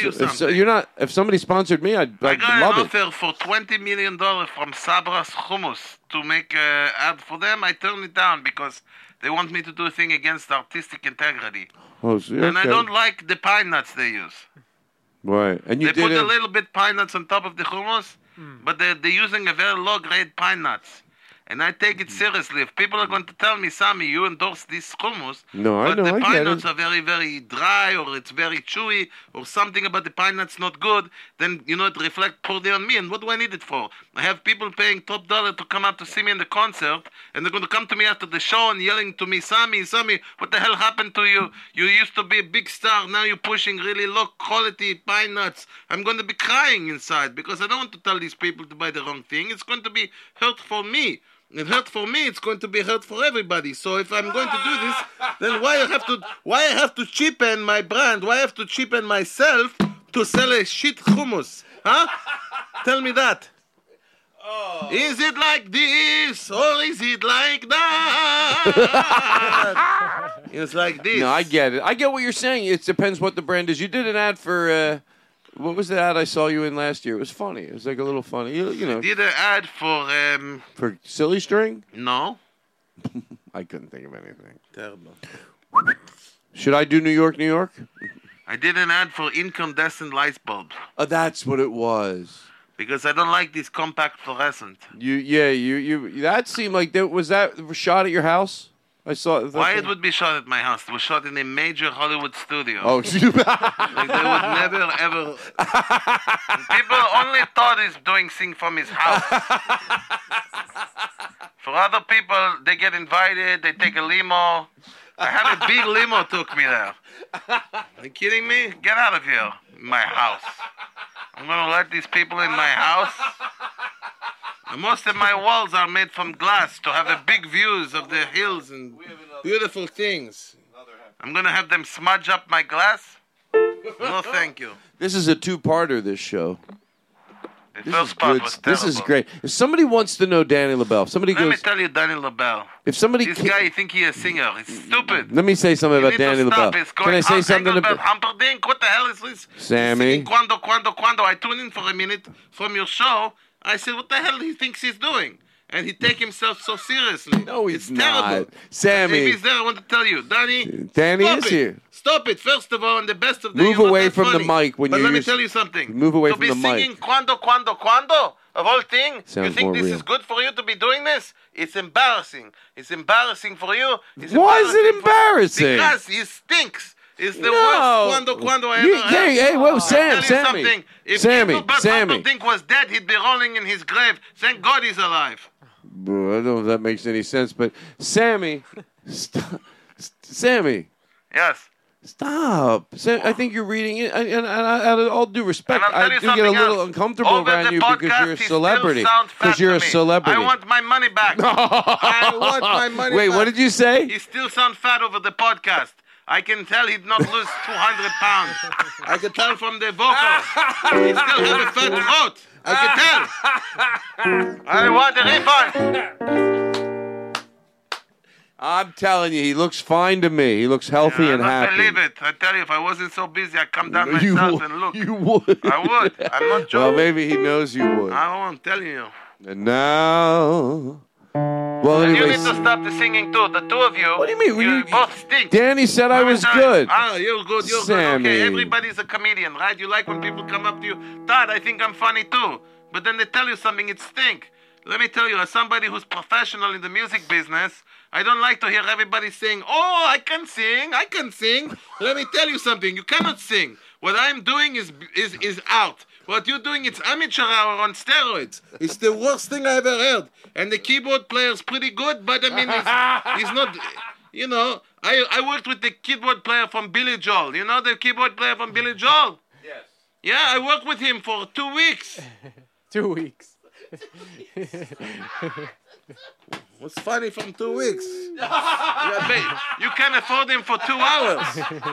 if somebody sponsored me, I'd love it.
I got an offer for $20 million from Sabras Hummus to make an ad for them. I turned it down because they want me to do a thing against artistic integrity.
Oh, so, okay.
And I don't like the pine nuts they use.
Right. And you
they put a little bit pine nuts on top of the hummus, but they're using a very low-grade pine nuts. And I take it seriously. If people are going to tell me, Sammy, you endorse this hummus, but the pine nuts are very, very dry, or it's very chewy, or something about the pine nuts not good, then, it reflects poorly on me. And what do I need it for? I have people paying top dollar to come out to see me in the concert, and they're going to come to me after the show and yelling to me, Sammy, what the hell happened to you? You used to be a big star, now you're pushing really low-quality pine nuts. I'm going to be crying inside, because I don't want to tell these people to buy the wrong thing. It's going to be hurt for me. It hurt for me, it's going to be hurt for everybody. So if I'm going to do this, then why I have to cheapen my brand? Why I have to cheapen myself to sell a shit hummus? Huh? Tell me that. Oh. Is it like this or is it like that? It's like this.
No, I get it. I get what you're saying. It depends what the brand is. You did an ad for... what was the ad I saw you in last year? It was funny. It was like a little funny. I
did an ad for...
For Silly String?
No.
I couldn't think of anything.
Terrible.
Should I do New York, New York?
I did an ad for incandescent light bulbs.
Oh, that's what it was.
Because I don't like this compact fluorescent.
You. That seemed like... Was that shot at your house? I saw.
Why it would be shot at my house? It was shot in a major Hollywood studio.
Oh,
like they would never ever. People only thought he's doing thing from his house. For other people, they get invited. They take a limo. I had a big limo took me there. Are you kidding me? Get out of here, my house. I'm gonna let these people in my house. Most of my walls are made from glass to have a big views of the hills and beautiful things. I'm going to have them smudge up my glass? No, thank you.
This is a two-parter, this show.
The first part was terrible.
This is great. If somebody wants to know Danny LaBelle, if somebody
Let me
goes...
tell you, Danny LaBelle.
If somebody...
This guy, you think he's a singer. He's stupid.
Let me say something
You
about
need to
Danny
stop.
LaBelle.
It's going
Can I say something
about
about...
Humperdinck? What the hell is this?
Sammy?
He's singing Quando. I tune in for a minute from your show. I said, what the hell he thinks he's doing? And he take himself so seriously.
No, he's
it's
not.
Terrible.
Sammy.
If he's there, I want to tell you. Danny
is
it.
here.
Stop it. First of all, and the best of the
Move away from the mic when
But
you
let me
use-
tell you something.
Move away
to
from the
be
mic.
singing Quando, of all things,
Sounds
you think
more
this
real.
is good for you to be doing this? It's embarrassing. It's embarrassing for you. It's
Why is it
embarrassing?
embarrassing?
Because he stinks. It's the
No.
worst Quando I
You-
ever
hey,
had.
hey, whoa,
I'll
Sam,
tell you
Sammy.
something. If
Sammy,
Gilbert
Sammy.
Humperdinck was dead, he'd be rolling in his grave. Thank God he's alive.
I don't know if that makes any sense, but Sammy, Sammy,
Yes.
stop. I think you're reading it, and out of all due respect,
And I'll
I
tell
do
you
get a
something
little
else.
uncomfortable
Over
around
the
you because
podcast,
you're a
he still
celebrity.
sounds fat
Because you're
to
a
me.
celebrity.
I want my money back. I want my money
Wait,
back.
what did you say?
He still sounds fat over the podcast. I can tell he'd not lose 200 pounds. I can tell from the vocals. He still have a fat throat. I can tell. I want a refund.
I'm telling you, he looks fine to me. He looks healthy and
I
happy.
don't believe it. I tell you, if I wasn't so busy, I'd come down
You
myself
would-
and look.
You would.
I would. I'm not joking.
Well, maybe he knows you would.
I'm telling you.
And now... Well,
And you
anyways,
need to stop the singing too. The two of you.
What do you mean?
You both stink.
Danny said I was good.
Ah, you're good. You're
Sammy.
good. Okay, everybody's a comedian, right? You like when people come up to you, Todd, I think I'm funny too. But then they tell you something, it stink. Let me tell you, as somebody who's professional in the music business, I don't like to hear everybody saying, oh, I can sing. Let me tell you something, you cannot sing. What I'm doing is out. What you're doing, it's amateur hour on steroids. It's the worst thing I ever heard. And the keyboard player's pretty good, but I mean, he's not, you know. I worked with the keyboard player from Billy Joel. You know the keyboard player from Billy Joel? Yes. Yeah, I worked with him for 2 weeks.
2 weeks.
What's funny from 2 weeks? You can afford him for 2 hours.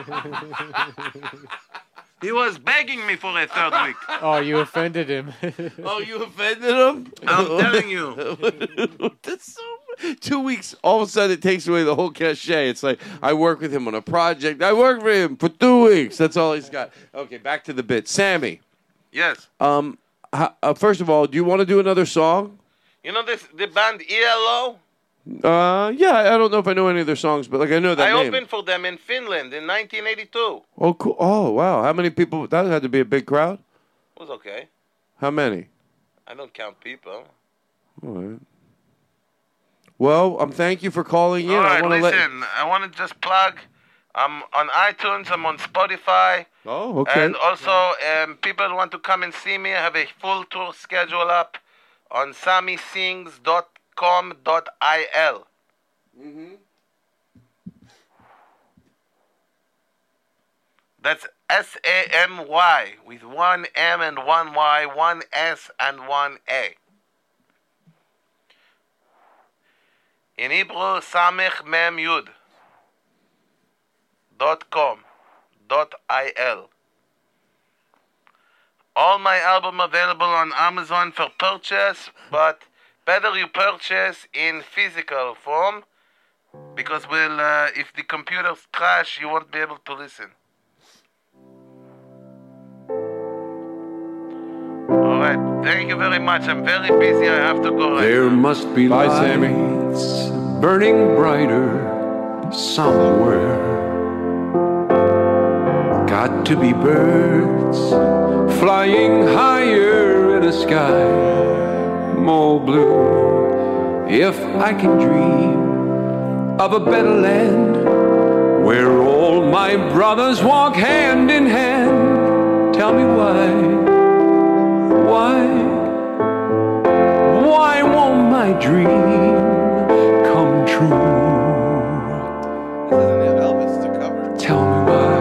He was begging me for a third week.
Oh, you offended him.
Oh, you offended him?
I'm telling you.
That's so... 2 weeks, all of a sudden it takes away the whole cachet. It's like, I work with him on a project. I worked for him for 2 weeks. That's all he's got. Okay, back to the bit. Sammy.
Yes.
First of all, do you want to do another song?
You know the band ELO?
Yeah, I don't know if I know any of their songs, but like I know that
I
name.
opened for them in Finland in 1982.
Oh, cool. Oh, wow. How many people? That had to be a big crowd.
It was okay.
How many?
I don't count people.
All right. Well, thank you for calling in.
All right,
I want to
listen. I want to just plug. I'm on iTunes. I'm on Spotify.
Oh, okay.
And also, people who want to come and see me, I have a full tour schedule up on sammysings.com.il.
Mm-hmm.
That's SAMY with one M and one Y, one S and one A. In Hebrew, Samech Mem Yud. .com.il. All my album available on Amazon for purchase, but better you purchase in physical form, because if the computers crash, you won't be able to listen. All right, thank you very much. I'm very busy. I have to go right
There
now.
must be
Bye,
lights
Sammy.
burning brighter somewhere. Got to be birds flying higher in a sky more blue. If I can dream of a better land where all my brothers walk hand in hand, tell me why won't my dream come true? Tell me why.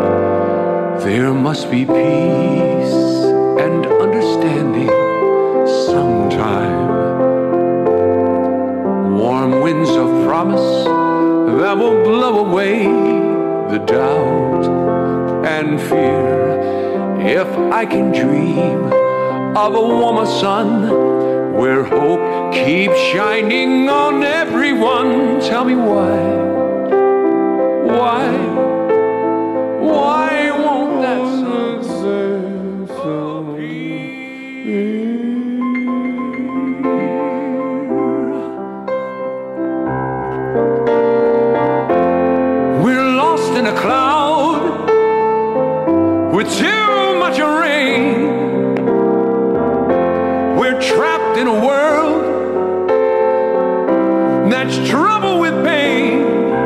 There must be peace and understanding sometime. Warm winds of promise that will blow away the doubt and fear. If I can dream of a warmer sun where hope keeps shining on everyone, tell me why? Why won't that sun We're lost in a cloud with too much rain. We're trapped in a world that's troubled with pain.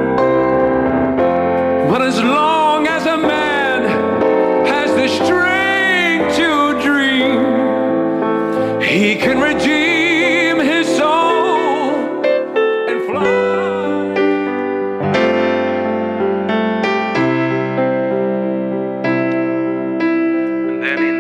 But as long as a man has the strength to dream, he can redeem his soul and fly.
And then in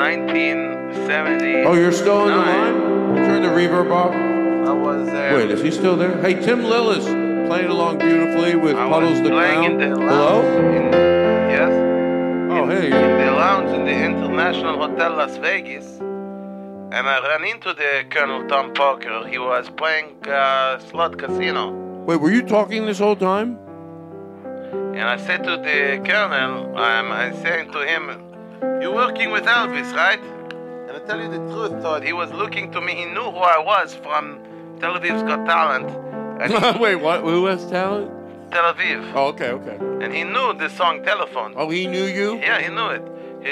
1970.
Oh, you're still on the line? Turn the reverb off.
I was there.
Wait, is he still there? Hey, Tim Lillis playing along beautifully with Puddles the
playing
Clown.
in the
Hello?
lounge. Yes.
Oh, hey.
In the lounge in the International Hotel Las Vegas. And I ran into the Colonel Tom Parker. He was playing slot casino.
Wait, were you talking this whole time?
And I said to the Colonel, I'm saying to him, you're working with Elvis, right? And I tell you the truth, Todd, he was looking to me. He knew who I was from Tel Aviv's Got Talent. And
Wait, what? Who has talent?
Tel Aviv.
Oh, okay.
And he knew the song Telephone.
Oh, he knew you?
Yeah, he knew it. He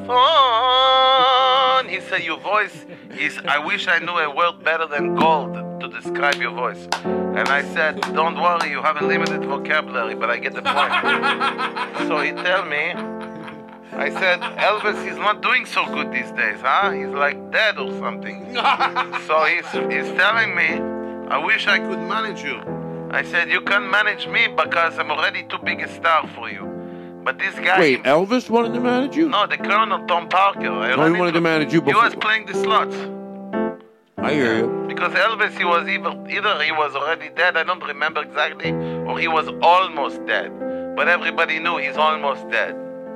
telephone. He said your voice is. I wish I knew a word better than gold to describe your voice. And I said, don't worry, you have a limited vocabulary, but I get the point. So he tell me, I said, Elvis is not doing so good these days, huh? He's like dead or something. So he's telling me, I wish I could manage you. I said, you can't manage me because I'm already too big a star for you. But this guy...
Wait, Elvis wanted to manage you?
No, the Colonel Tom Parker.
He wanted to manage you before.
He was playing the slots.
I hear you.
Because Elvis, he was either he was already dead, I don't remember exactly, or he was almost dead. But everybody knew he's almost dead.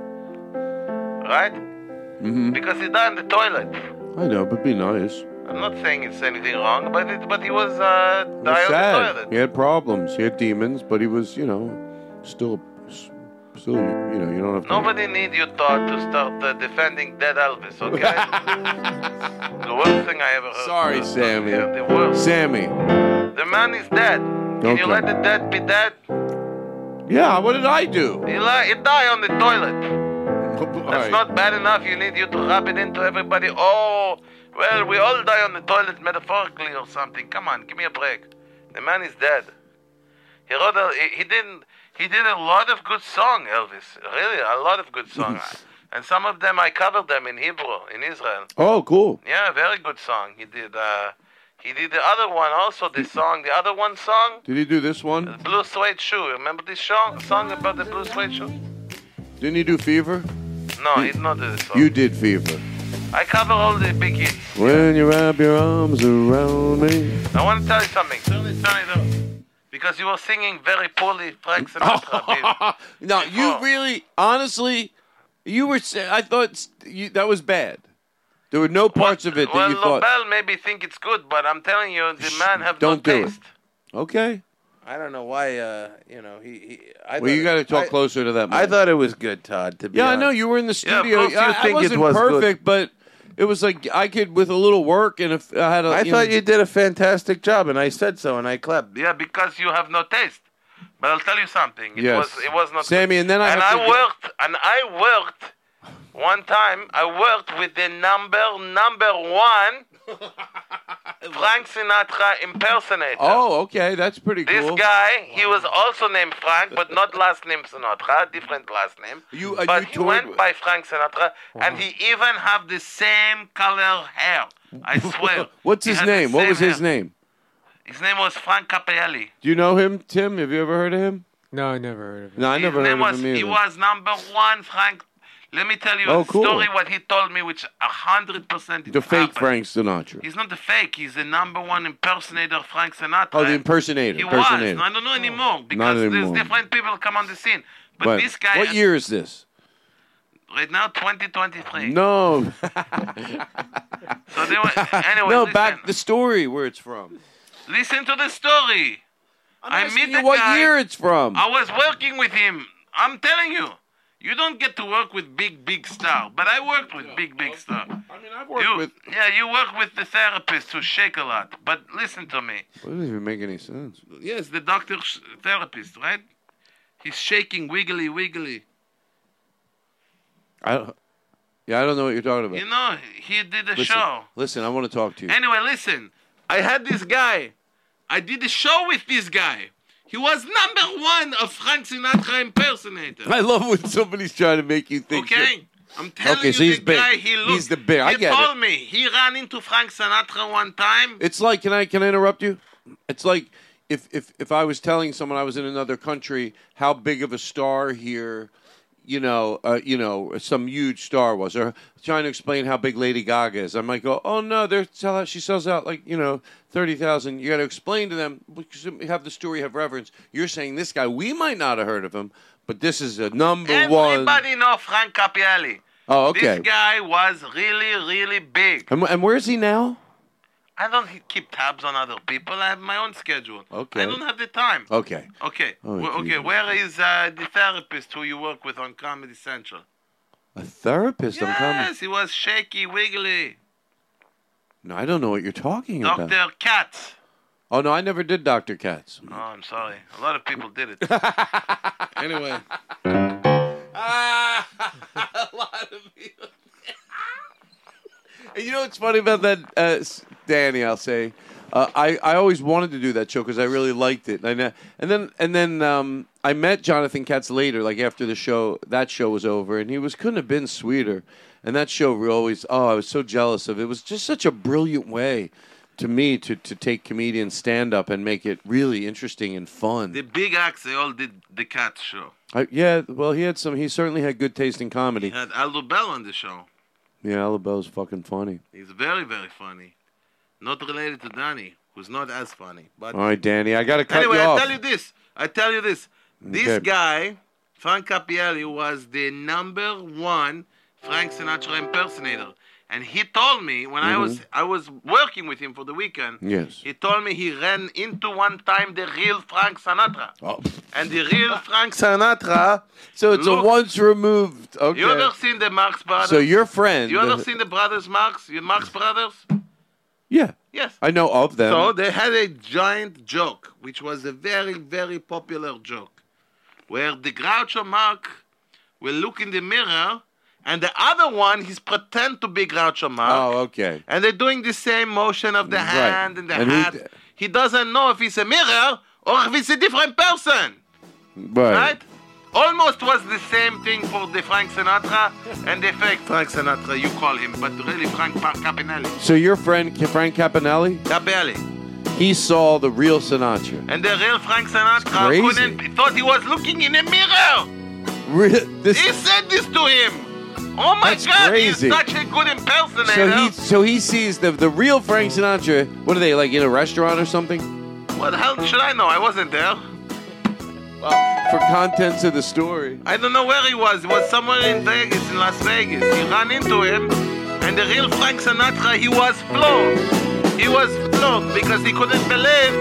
Right?
Mm-hmm.
Because he died in the toilet.
I know, but be nice.
I'm not saying it's anything wrong, but he was
It was
died in the
sad.
toilet.
He had problems. He had demons, but he was, still, you don't have to.
Nobody need you, Todd, to start defending dead Elvis, okay? The worst thing I ever heard.
Sorry, Sammy.
Yeah, the worst.
Sammy.
The man is dead. Can you
Okay.
let the dead be dead?
Yeah, what did I do?
He died on the toilet.
All
That's
right.
not bad enough. You need you to rub it into everybody. Oh, well, we all die on the toilet metaphorically or something. Come on, give me a break. The man is dead. He wrote he did a lot of good songs, Elvis. Really, a lot of good songs. And some of them I covered them in Hebrew, in Israel.
Oh, cool.
Yeah, very good song. He did the other one also, the other one song,
Did he do this one?
the Blue Suede Shoe. Remember this song about the Blue Suede Shoe?
Didn't he do Fever?
No, he did not do this song.
You did Fever.
I cover all the big hits.
When you wrap your arms around me.
I want to tell you something. Turn it up. Because you were singing very poorly Frank Sinatra.
No, you really, honestly, you were. I thought that was bad. There were no parts of it that
well,
you thought.
Lobel maybe think it's good, but I'm telling you, the man have
Don't
no
do
taste.
it. Okay.
I don't know why,
Well, you got to talk closer to that.
I thought it was good, Todd, to be
Yeah, I
honest.
know you were in the
Yeah, of
studio.
course you
I
think it
wasn't
was good.
perfect, but it was like I could, with a little work, and if I had a.
I thought you did a fantastic job, and I said so, and I clapped.
Yeah, because you have no taste. But I'll tell you something. It
Yes.
was not
Sammy, and then I have to
I worked one time. I worked with the number one Frank Sinatra impersonator.
Oh, okay, that's pretty
This
cool.
guy, he was also named Frank, but not last name Sinatra, different last name. But he went by Frank Sinatra, and he even have the same color hair. I swear.
What's
He
his
had the
name? What
same
was his
hair.
name?
His name was Frank Capelli.
Do you know him, Tim? Have you ever heard of him?
No, I never heard of it.
No, I never
His
heard
name
of him either.
He was number one Frank. Let me tell you
Oh,
a
cool.
story what he told me, which 100%
The fake
happened.
Frank Sinatra.
He's not the fake. He's the number one impersonator of Frank Sinatra.
Oh, the impersonator.
He
impersonator.
was. I don't know anymore
Not
because
anymore.
there's different people come on the scene. But this guy.
What year is this?
Right now, 2023.
No.
So they were, anyway,
no,
listen,
back the story where it's from.
listen to the story. I
asking
meet
you
the
what
guy.
year it's from.
I was working with him. I'm telling you, you don't get to work with big star, but I worked with big star.
I mean, I've worked with.
Yeah, you work with the therapist who shake a lot. But listen to me.
That doesn't even make any sense.
Yes, the doctor therapist, right? He's shaking, wiggly.
I don't know what you're talking about.
You know, he did a
Listen,
show.
Listen, I want to talk to you.
Anyway, listen. I had this guy. I did a show with this guy. He was number one of Frank Sinatra impersonator.
I love when somebody's trying to make you think.
Okay? I'm telling
Okay, so
you,
he's
the
big.
guy, he looked.
He's the big. I
He
get
told me he ran into Frank Sinatra one time.
It's like, can I interrupt you? It's like if I was telling someone I was in another country how big of a star here, some huge star was, or trying to explain how big Lady Gaga is. I might go, oh no, she sells out like 30,000. You got to explain to them because you have the story, have reverence. You're saying this guy, we might not have heard of him, but this is a number one.
Everybody know Frank Capielli.
Oh, okay.
This guy was really, really big.
And where is he now?
I don't keep tabs on other people. I have my own schedule.
Okay.
I don't have the time.
Okay.
Okay.
Oh,
Okay.
Jesus.
Where is the therapist who you work with on Comedy Central?
A therapist? I'm coming.
Yes, he was shaky, wiggly.
No, I don't know what you're talking about.
Dr. Katz.
Oh, no, I never did Dr. Katz.
Oh, I'm sorry. A lot of people did it. Anyway.
A lot of people. And you know what's funny about that, Danny? I'll say, I always wanted to do that show because I really liked it, and then I met Jonathan Katz later, like after the show. That show was over, and he couldn't have been sweeter. And that show always, I was so jealous of it. It was just such a brilliant way to me to take comedian stand up and make it really interesting and fun.
The big acts, they all did the Katz show.
Well, he certainly had good taste in comedy.
He had Aldo Bell on the show.
Yeah, Alabel's fucking funny.
He's very, very funny. Not related to Danny, who's not as funny. But
All right, Danny, I got to cut
anyway,
you off.
I tell you this. This
Okay.
guy, Frank Capielli, was the number one Frank Sinatra impersonator. And he told me when I was working with him for the weekend.
Yes.
He told me he ran into one time the real Frank Sinatra.
Oh.
And the real Frank Sinatra.
So it's a once removed. Okay.
You ever seen the Marx Brothers?
So your friend.
You ever seen the brothers Marx? You Marx Brothers?
Yeah.
Yes.
I know of them.
So they had a giant joke, which was a very, very popular joke, where the Groucho Marx will look in the mirror, and the other one, he's pretend to be Groucho Marx.
Oh, okay.
And they're doing the same motion of the
Right.
hand and the
And
hat. He doesn't know if it's a mirror or if it's a different person. Right? Almost was the same thing for the Frank Sinatra and the fake Frank Sinatra, you call him, but really Frank Capielli.
So your friend Frank Capielli,
Capielli.
he saw the real Sinatra.
And the real Frank Sinatra
crazy.
thought he was looking in a mirror. He said this to him. Oh my
That's
God,
crazy.
he's such a good impersonator.
So he sees the real Frank Sinatra. What are they, like in a restaurant or something?
What the hell should I know? I wasn't there.
For contents of the story.
I don't know where he was. He was somewhere in Vegas, in Las Vegas. He ran into him, and the real Frank Sinatra, he was floored. He was floored because he couldn't believe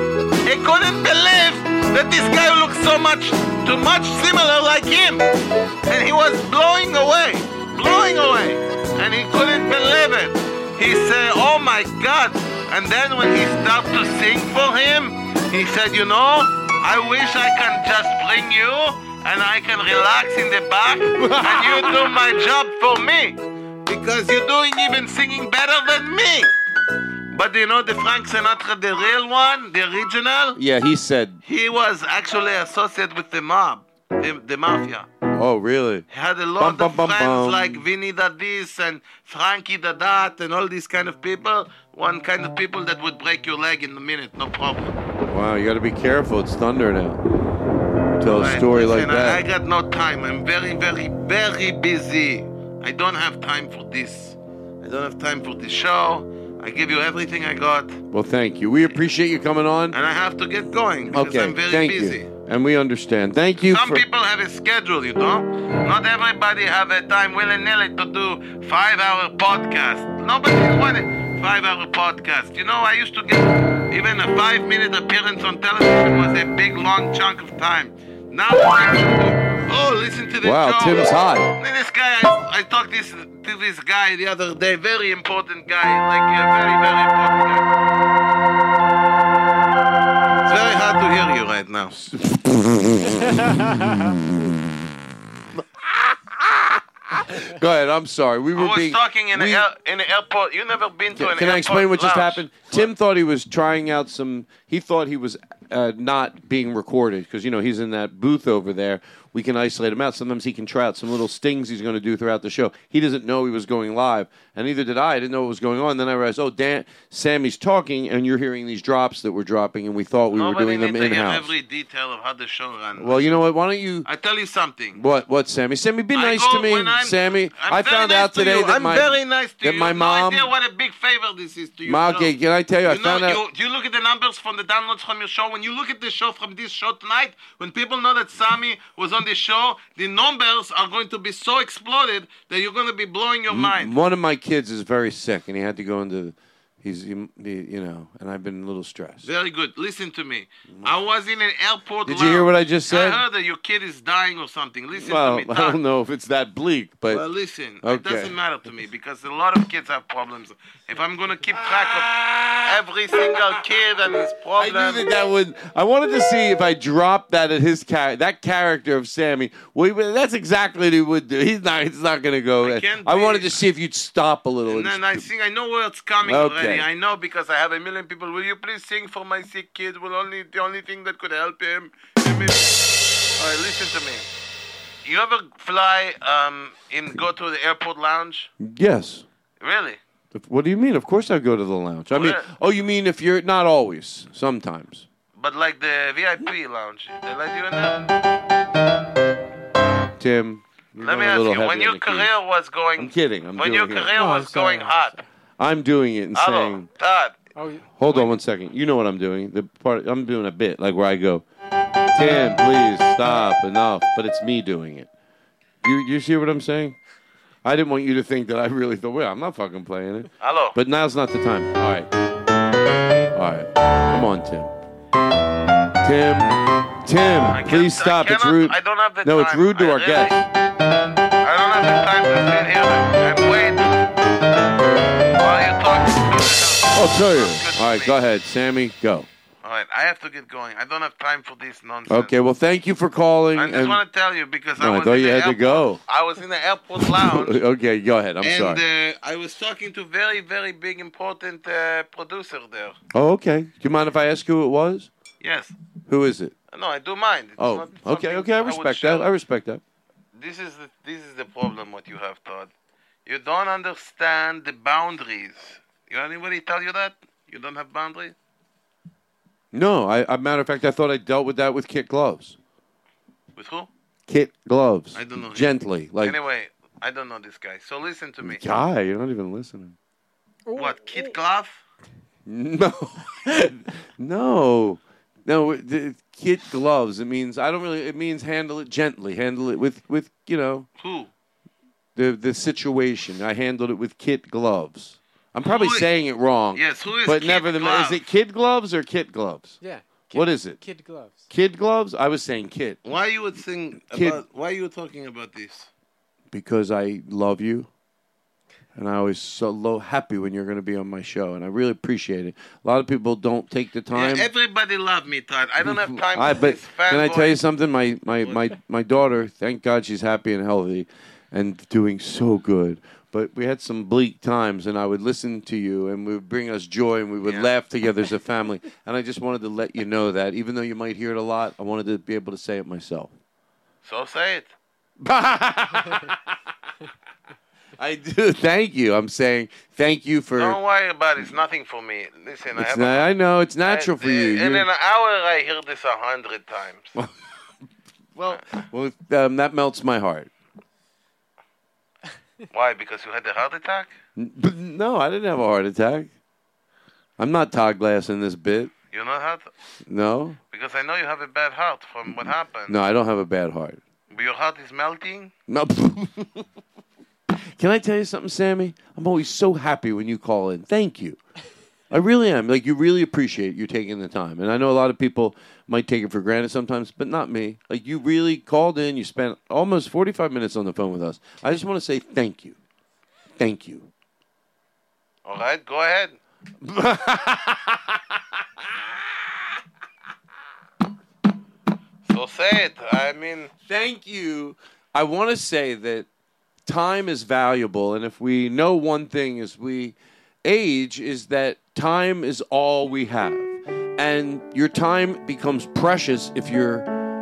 that this guy looked too much similar like him. And he was blowing away. And he couldn't believe it. He said, oh my God. And then when he started to sing for him, he said, I wish I can just bring you and I can relax in the back and you do my job for me. Because you're doing even singing better than me. But the Frank Sinatra, the real one, the original?
Yeah, he said.
He was actually associated with the mob, the mafia.
Oh, really?
He had a lot of friends like Vinny da this and Frankie da that and all these kind of people. One kind of people that would break your leg in a minute, no problem.
Wow, you got to be careful. It's thunder now. Tell a story like that.
I got no time. I'm very, very, very busy. I don't have time for this. I don't have time for this show. I give you everything I got.
Well, thank you. We appreciate you coming on.
And I have to get going because
Okay,
I'm very
thank
busy.
you. And we understand. Thank you.
Some people have a schedule, you know? Not everybody have a time willy-nilly to do 5-hour podcast. Nobody wants a 5-hour podcast. You know, I used to get even a 5-minute appearance on television was a big, long chunk of time. Now, listen to this
Wow,
show.
Tim's hot.
This guy, I talked to this guy the other day. Very important guy. Like a very, very important guy. It's very hard to hear you right now.
Go ahead. I'm sorry. We were
I was talking in the airport. You never been to an airport
Can I explain what just
lounge?
happened? Tim thought he was trying out some. He thought he was not being recorded because he's in that booth over there. We can isolate him out. Sometimes he can try out some little stings he's going to do throughout the show. He doesn't know he was going live, and neither did I. I didn't know what was going on. Then I realized, Sammy's talking, and you're hearing these drops that we're dropping, and we thought we were doing them
Nobody needs to
in-house.
hear every detail of how the show runs.
Well, you know what? Why don't you...
I tell you something.
What, Sammy? Sammy, be nice to me. Sammy, I found out today that
very nice to you.
my mom...
No idea what a big favor this is to you.
Okay, can I tell you, I found out...
You look at the numbers from the downloads from your show. When you look at the show from this show tonight, when people know that Sammy was on the show, the numbers are going to be so exploded that you're going to be blowing your mind.
One of my kids is very sick, and he had to go into... and I've been a little stressed.
Very good. Listen to me. I was in an airport
Did you hear what I just said?
I heard that your kid is dying or something. Listen to me.
Well, I don't know if it's that bleak, but...
Well, listen.
Okay.
It doesn't matter to me because a lot of kids have problems. If I'm going to keep track of every single kid and his problems...
I knew that would... I wanted to see if I dropped that at his that character of Sammy. Well, that's exactly what he would do. He's not going to go... I wanted to see if you'd stop a little.
And then I know where it's coming
Okay.
already. I know because I have a million people. Will you please sing for my sick kid? The only thing that could help him. All right, listen to me. You ever fly go to the airport lounge?
Yes.
Really?
What do you mean? Of course I go to the lounge. I mean, you mean if you're... Not always. Sometimes.
But like the VIP lounge, they let you in there?
Tim,
let me ask you, when your career was going...
I'm kidding.
When your career was going hot...
I'm doing it and saying...
Todd.
Hold on 1 second. You know what I'm doing. I'm doing a bit, like where I go, Tim, please stop, enough. But it's me doing it. You see what I'm saying? I didn't want you to think that I really thought, well, I'm not fucking playing it.
Hello.
But now's not the time. All right. Come on, Tim. Tim, please stop. It's rude.
I don't have the time.
No, it's rude to our guests.
I don't have the time to sit here and wait while you're talking to yourself.
I'll tell you. All right, go ahead. Sammy, go.
All right, I have to get going. I don't have time for this nonsense.
Okay, well, thank you for calling.
I just want to tell you because I
thought you had to go.
I was in the airport lounge.
Okay, go ahead. I'm sorry.
And I was talking to very, very big, important producer there.
Oh, okay. Do you mind if I ask who it was?
Yes.
Who is it?
No, I do mind. It's
okay. I respect that. I respect that.
This is the problem what you have, Todd. You don't understand the boundaries. Anybody tell you that? You don't have boundaries?
No, matter of fact, I thought I dealt with that with kid gloves.
With who?
Kid gloves.
I don't know.
Gently.
Anyway, I don't know this guy. So listen to me.
Guy, you're not even listening.
What, Kid Glove?
No. No. The kid gloves, it means, it means handle it gently. Handle it with
Who?
The situation. I handled it with kid gloves. I'm probably saying it wrong.
Yes, who is
but
Kid
nevertheless, is it kid gloves or kit gloves?
Yeah.
What is it?
Kid gloves.
Kid gloves? I was saying kid.
Why you would think why are you talking about this?
Because I love you. And I always so happy when you're going to be on my show, and I really appreciate it. A lot of people don't take the time.
Yeah, everybody love me, Todd. I don't have time for this fanboy.
Can I tell you something? My daughter, thank God she's happy and healthy and doing so good. But we had some bleak times, and I would listen to you, and we would bring us joy, and we would laugh together as a family. And I just wanted to let you know that, even though you might hear it a lot, I wanted to be able to say it myself.
So say it.
I do. Thank you. I'm saying thank you for...
Don't worry about it. It's nothing for me. Listen,
I know. It's natural for you.
In an hour, I hear this 100 times.
Well, that melts my heart.
Why? Because you had a heart attack?
No, I didn't have a heart attack. I'm not Todd Glass in this bit.
You're not heart?
No?
Because I know you have a bad heart from what happened.
No, I don't have a bad heart.
But your heart is melting?
No. Can I tell you something, Sammy? I'm always so happy when you call in. Thank you. I really am. Like, you really appreciate you taking the time. And I know a lot of people might take it for granted sometimes, but not me. Like, you really called in. You spent almost 45 minutes on the phone with us. I just want to say thank you. Thank you.
All right, go ahead. So say it. I mean...
Thank you. I want to say that time is valuable, and if we know one thing as we age is that time is all we have. And your time becomes precious if you're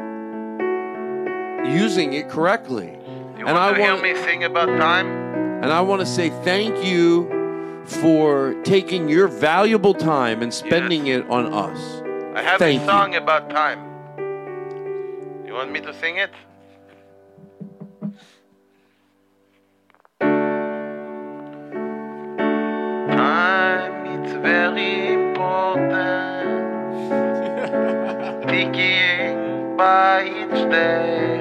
using it correctly.
You want to hear me sing about time?
And I want to say thank you for taking your valuable time and spending it on us.
I have a song about time. You want me to sing it? Time, it's very important. Ticking by each day.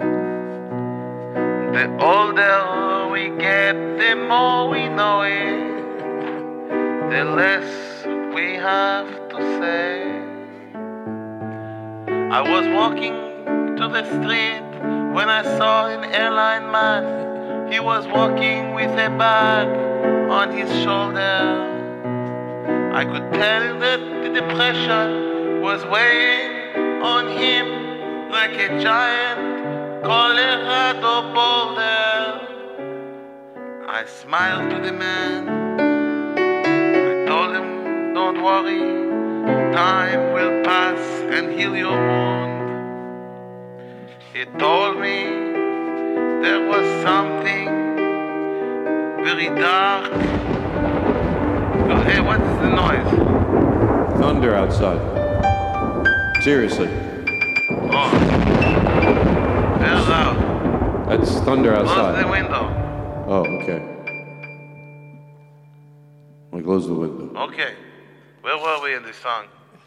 The older we get, the more we know it. The less we have to say. I was walking to the street when I saw an airline man. He was walking with a bag on his shoulder. I could tell that the depression was weighing on him like a giant Colorado boulder. I smiled to the man. I told him, don't worry, time will pass and heal your wound. He told me there was something very dark. Hey, what is the noise?
Thunder outside. Seriously.
Oh. Very loud.
That's thunder outside.
Close the window.
Oh, okay. I'll close the window.
Okay. Where were we in this song?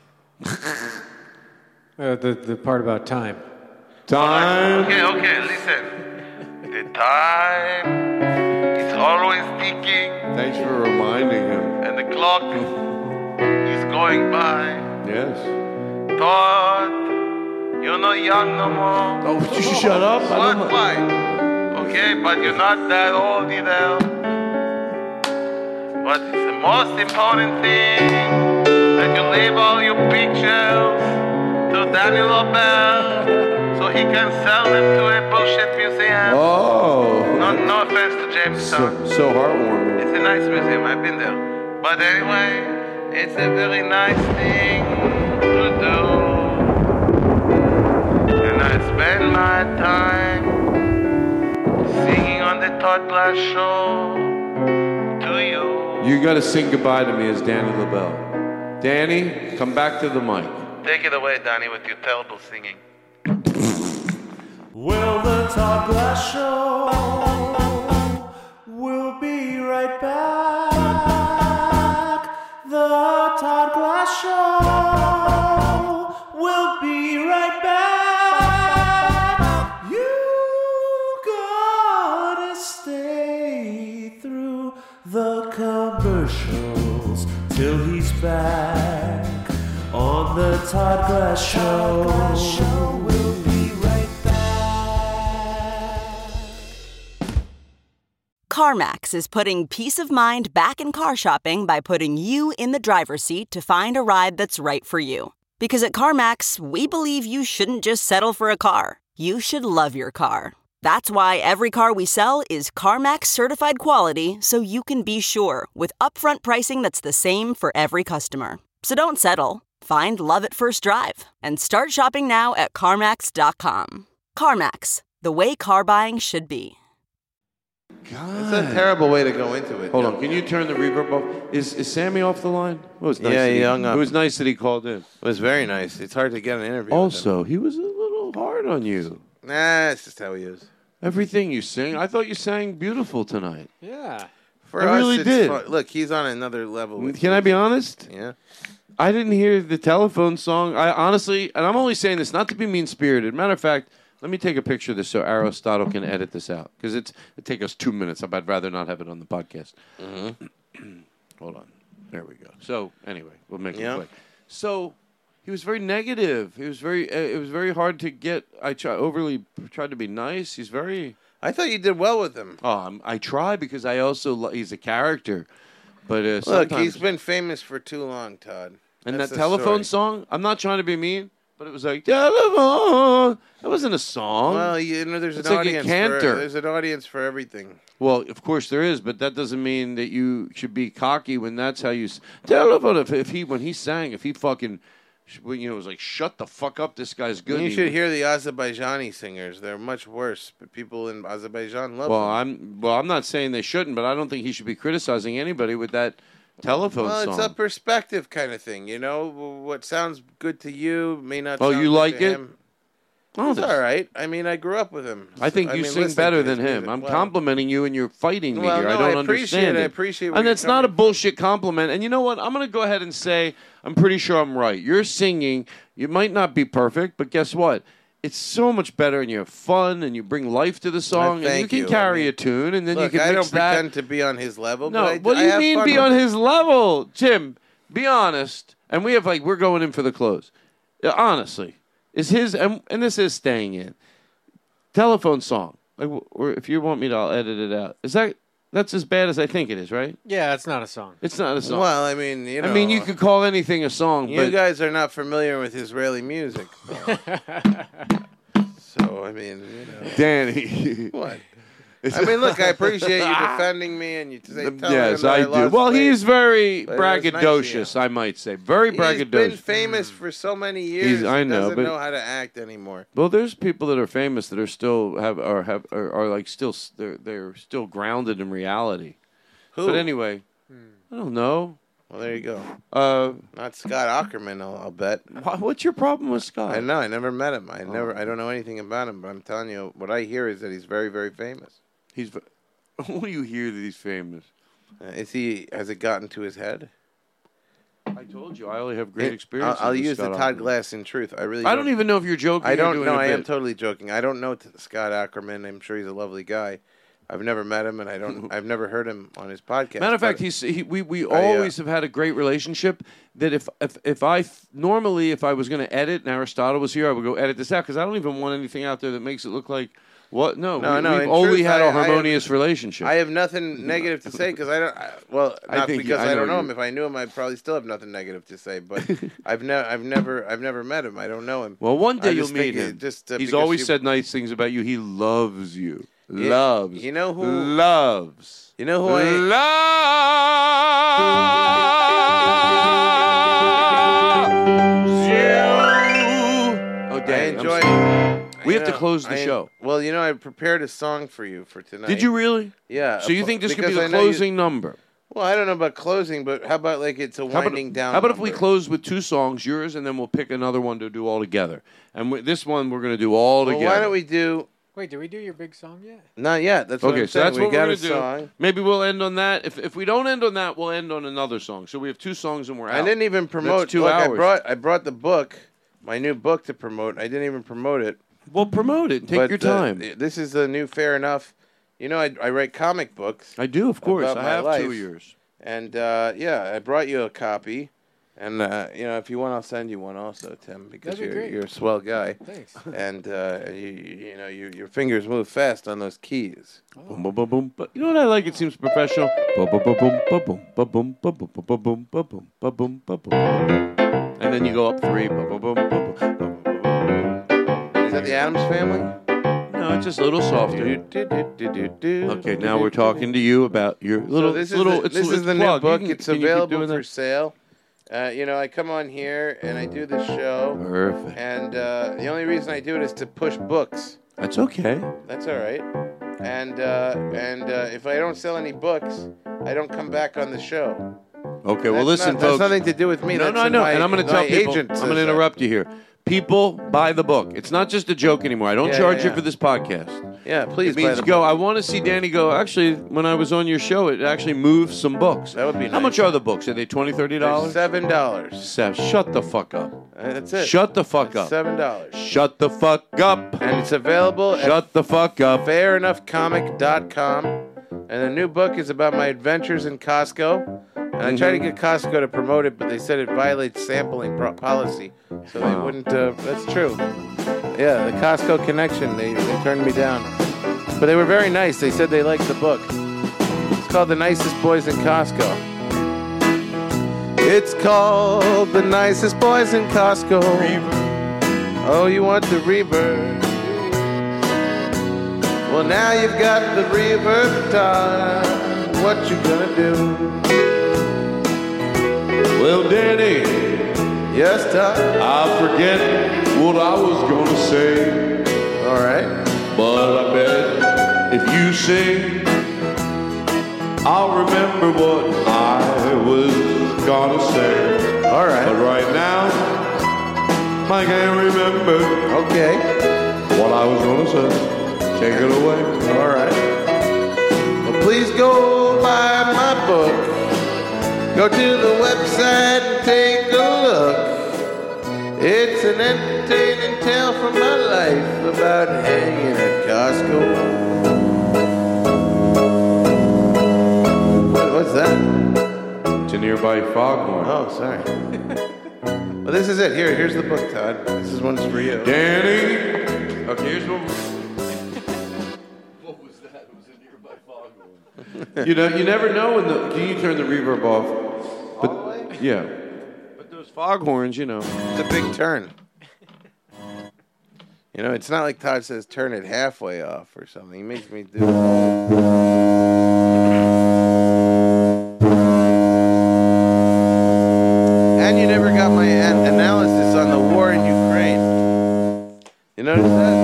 The part about time.
Time.
Okay, listen. The time is always ticking.
Thanks for reminding him.
And the clock is going by.
Yes.
Todd, you're not young no more.
Oh, would you shut up?
What? Why? Okay, but you're not that old either. But it's the most important thing that you leave all your pictures to Danny Lobel so he can sell them to a bullshit museum.
Oh.
No offense to Jamestown.
So heartwarming.
It's a nice museum. I've been there. But anyway, it's a very nice thing to do. And I spend my time singing on the Todd Glass Show to you.
You got to sing goodbye to me as Danny LaBelle. Danny, come back to the mic.
Take it away, Danny, with your terrible singing.
Well, the Todd Glass Show will be right back. The Todd Glass Show will be right back. You gotta stay through the commercials till he's back on the Todd Glass Show. We'll be right back.
CarMax is putting peace of mind back in car shopping by putting you in the driver's seat to find a ride that's right for you. Because at CarMax, we believe you shouldn't just settle for a car. You should love your car. That's why every car we sell is CarMax certified quality, so you can be sure with upfront pricing that's the same for every customer. So don't settle. Find love at first drive and start shopping now at CarMax.com. CarMax, the way car buying should be.
It's a terrible way to go into it.
Hold on, can you turn the reverb off? Is Sammy off the line? It was nice.
Yeah, he hung up.
It was nice that he called in.
It was very nice. It's hard to get an interview.
Also, he was a little hard on you.
Nah, it's just how he is.
everything you sing. I thought you sang beautiful tonight.
Yeah.
For
I
us,
really
it's
did.
fun. Look, he's on another level. With
Can I be honest?
Yeah.
I didn't hear the telephone song. I honestly, and I'm only saying this not to be mean-spirited. Matter of fact, let me take a picture of this so Aristotle can edit this out because it take us 2 minutes. I'd rather not have it on the podcast. Hold on. There we go. So anyway, we'll make it quick. So he was very negative. He was very. It was very hard to get. I overly tried to be nice. He's very.
I thought you did well with him.
Oh, I try because I also he's a character. But
look, he's been famous for too long, Todd.
And
That's
that
the
telephone
story.
song, I'm not trying to be mean, but it was like, telephone. That wasn't a song.
Well, you know, there's
It's
an
like a
audience.
canter.
There's an audience for everything.
Well, of course there is, but that doesn't mean that you should be cocky when that's how you telephone. When he sang, if he fucking, was like, shut the fuck up, this guy's good.
You should hear the Azerbaijani singers. They're much worse, but people in Azerbaijan love them.
I'm not saying they shouldn't, but I don't think he should be criticizing anybody with that telephone
Well,
song.
it's a perspective kind of thing, you know. What sounds good to you may not.
Oh,
sound
you
good
like
to
it?
Him.
Oh,
It's all right. I mean, I grew up with him.
I think you sing
listen
better
to
than
his
him.
music.
I'm
Well,
complimenting you, and you're fighting me
Well,
here.
no,
I don't
I appreciate
understand
it.
it.
I appreciate where
and
you're
it's not a bullshit compliment. And you know what? I'm going to go ahead and say I'm pretty sure I'm right. You're singing. You might not be perfect, but guess what? It's so much better, and you have fun, and you bring life to the song, and you
thank
can
you.
carry a tune, and then
Look,
you can
I
mix
don't
that.
pretend to be on his level.
No,
but
what do
I
you
have
mean
fun
be
with
on
it.
his level, Jim? Be honest. And we have we're going in for the close. Honestly, is his and this is staying in telephone song. Or if you want me to, I'll edit it out. That's as bad as I think it is, right?
Yeah, it's not a song.
It's not a song.
Well, I mean, you know.
I mean, you could call anything a song,
You
but
guys are not familiar with Israeli music. So, I mean, you know.
Danny.
What? I mean, look, I appreciate you defending me and you say,
yes, I do. Well, he's very braggadocious, I might say. Very braggadocious.
He's been famous for so many years.
I know,
doesn't
but
know how to act anymore.
Well, there's people that are famous that are still are like still they're still grounded in reality.
Who?
But anyway, I don't know.
Well, there you go.
Not
Scott Ackerman, I'll bet.
What's your problem with Scott?
I know. I never met him. I don't know anything about him. But I'm telling you, what I hear is that he's very, very famous.
What do you hear that he's famous?
Has it gotten to his head?
I told you, I only have great experience.
I'll use the Todd Glass in truth. I
don't even know if you're joking.
I don't
or doing
know.
a
I am
bit.
totally joking. I don't know Scott Ackerman. I'm sure he's a lovely guy. I've never met him, and I've never heard him on his podcast.
Matter of fact, we always have had a great relationship. That if I was going to edit and Aristotle was here, I would go edit this out because I don't even want anything out there that makes it look like what. No. We've only had a harmonious relationship.
I have nothing negative to say because I don't. Not because I don't know him. If I knew him, I'd probably still have nothing negative to say. But I've never met him. I don't know him.
Well, one day
I
you'll
just
meet
think
him.
Just,
He's
because
always said nice things about you. He loves you. Loves.
You know who
loves.
You know who I
loves you. Oh, dang!
I enjoy.
We have to close the show.
Well, you know, I prepared a song for you for tonight.
Did you really?
Yeah.
So you think this could be
because
the
I know you-
closing number?
Well, I don't know about closing, but how about like it's a winding down?
How about if we
number?
close with 2 songs, yours, and then we'll pick another one to do all together. And this one we're going to do all
Well,
together.
why don't we do?
Wait, did we do your big song yet?
Not yet. That's what
Okay,
I'm
so
saying.
that's
we
what
got
we're
a
going to
song.
do. Maybe we'll end on that. If we don't end on that, we'll end on another song. So we have 2 songs and we're out.
I didn't even promote.
That's 2
look,
hours.
I brought the book, my new book to promote. I didn't even promote it.
Well, promote it. Take your time.
This is the new Fair Enough. You know, I write comic books.
I do, of course.
about
I
my
have
life.
2 of yours.
And yeah, I brought you a copy. And you know, if you want, I'll send you one also, Tim, because
That'd be great.
you're a swell guy.
Thanks.
And you know, your fingers move fast on those keys.
Boom, boom, boom, boom. But you know what I like? It seems professional. Boom, boom, boom, boom, boom, boom, boom, boom, boom, boom, boom, boom, boom, boom, boom, boom. And then you go up 3. Boom, boom, boom, boom, boom, boom, boom.
Is that the Addams Family?
No, it's just a little softer. Okay, now we're talking to you about your little.
So this is
little.
this is the new
plug.
book.
You can-
It's
can you keep
available
doing
for
that?
sale. You know, I come on here and I do this show.
Perfect.
And the only reason I do it is to push books.
That's okay.
That's all right. And if I don't sell any books, I don't come back on the show.
Okay, well, listen,
That's
folks.
nothing to do with me.
No,
That's
no, I know.
my-
And I'm going to tell
my
people.
agent
I'm
says
going to
that.
interrupt you here. People buy the book. It's not just a joke anymore. I don't
Yeah,
charge
yeah,
you
yeah.
for this podcast.
Yeah, please.
It means
buy the
go.
book.
I want to see Danny go. Actually, when I was on your show, it actually moved some books.
That would be nice.
How much are the books? Are they $20, $30?
$7.
Shut the fuck up.
That's it.
Shut the fuck up.
$7.
Shut the fuck up.
And it's available
Shut the fuck up.
fairenoughcomic.com. And the new book is about my adventures in Costco. And I tried to get Costco to promote it, but they said it violates sampling policy. So they wouldn't. That's true. Yeah, the Costco connection, they turned me down. But they were very nice. They said they liked the book. It's called The Nicest Boys in Costco. It's called The Nicest Boys in Costco. Oh, you want the reverb? Well, now you've got the reverb time. What you gonna do?
Well, Danny.
Yes, Tom?
I forget what I was going to say.
All right.
But I bet if you sing, I'll remember what I was going to say.
All right.
But right now, I can't remember.
Okay.
What I was going to say. Take it away.
All right. Well, please go buy my book. Go to the website and take a look. It's an entertaining tale from my life about hanging at Costco. What's that?
It's a nearby foghorn.
Oh, sorry. Well, this is it. Here's the book, Todd. This is one's for you.
Danny. Okay, here's one. What was that? It was a nearby foghorn. You know, you never know when the. Can you turn the reverb off? But, all the way? Yeah. But those foghorns, you know.
It's a big turn. You know, it's not like Todd says turn it halfway off or something. He makes me do it. And you never got my analysis on the war in Ukraine. You notice that?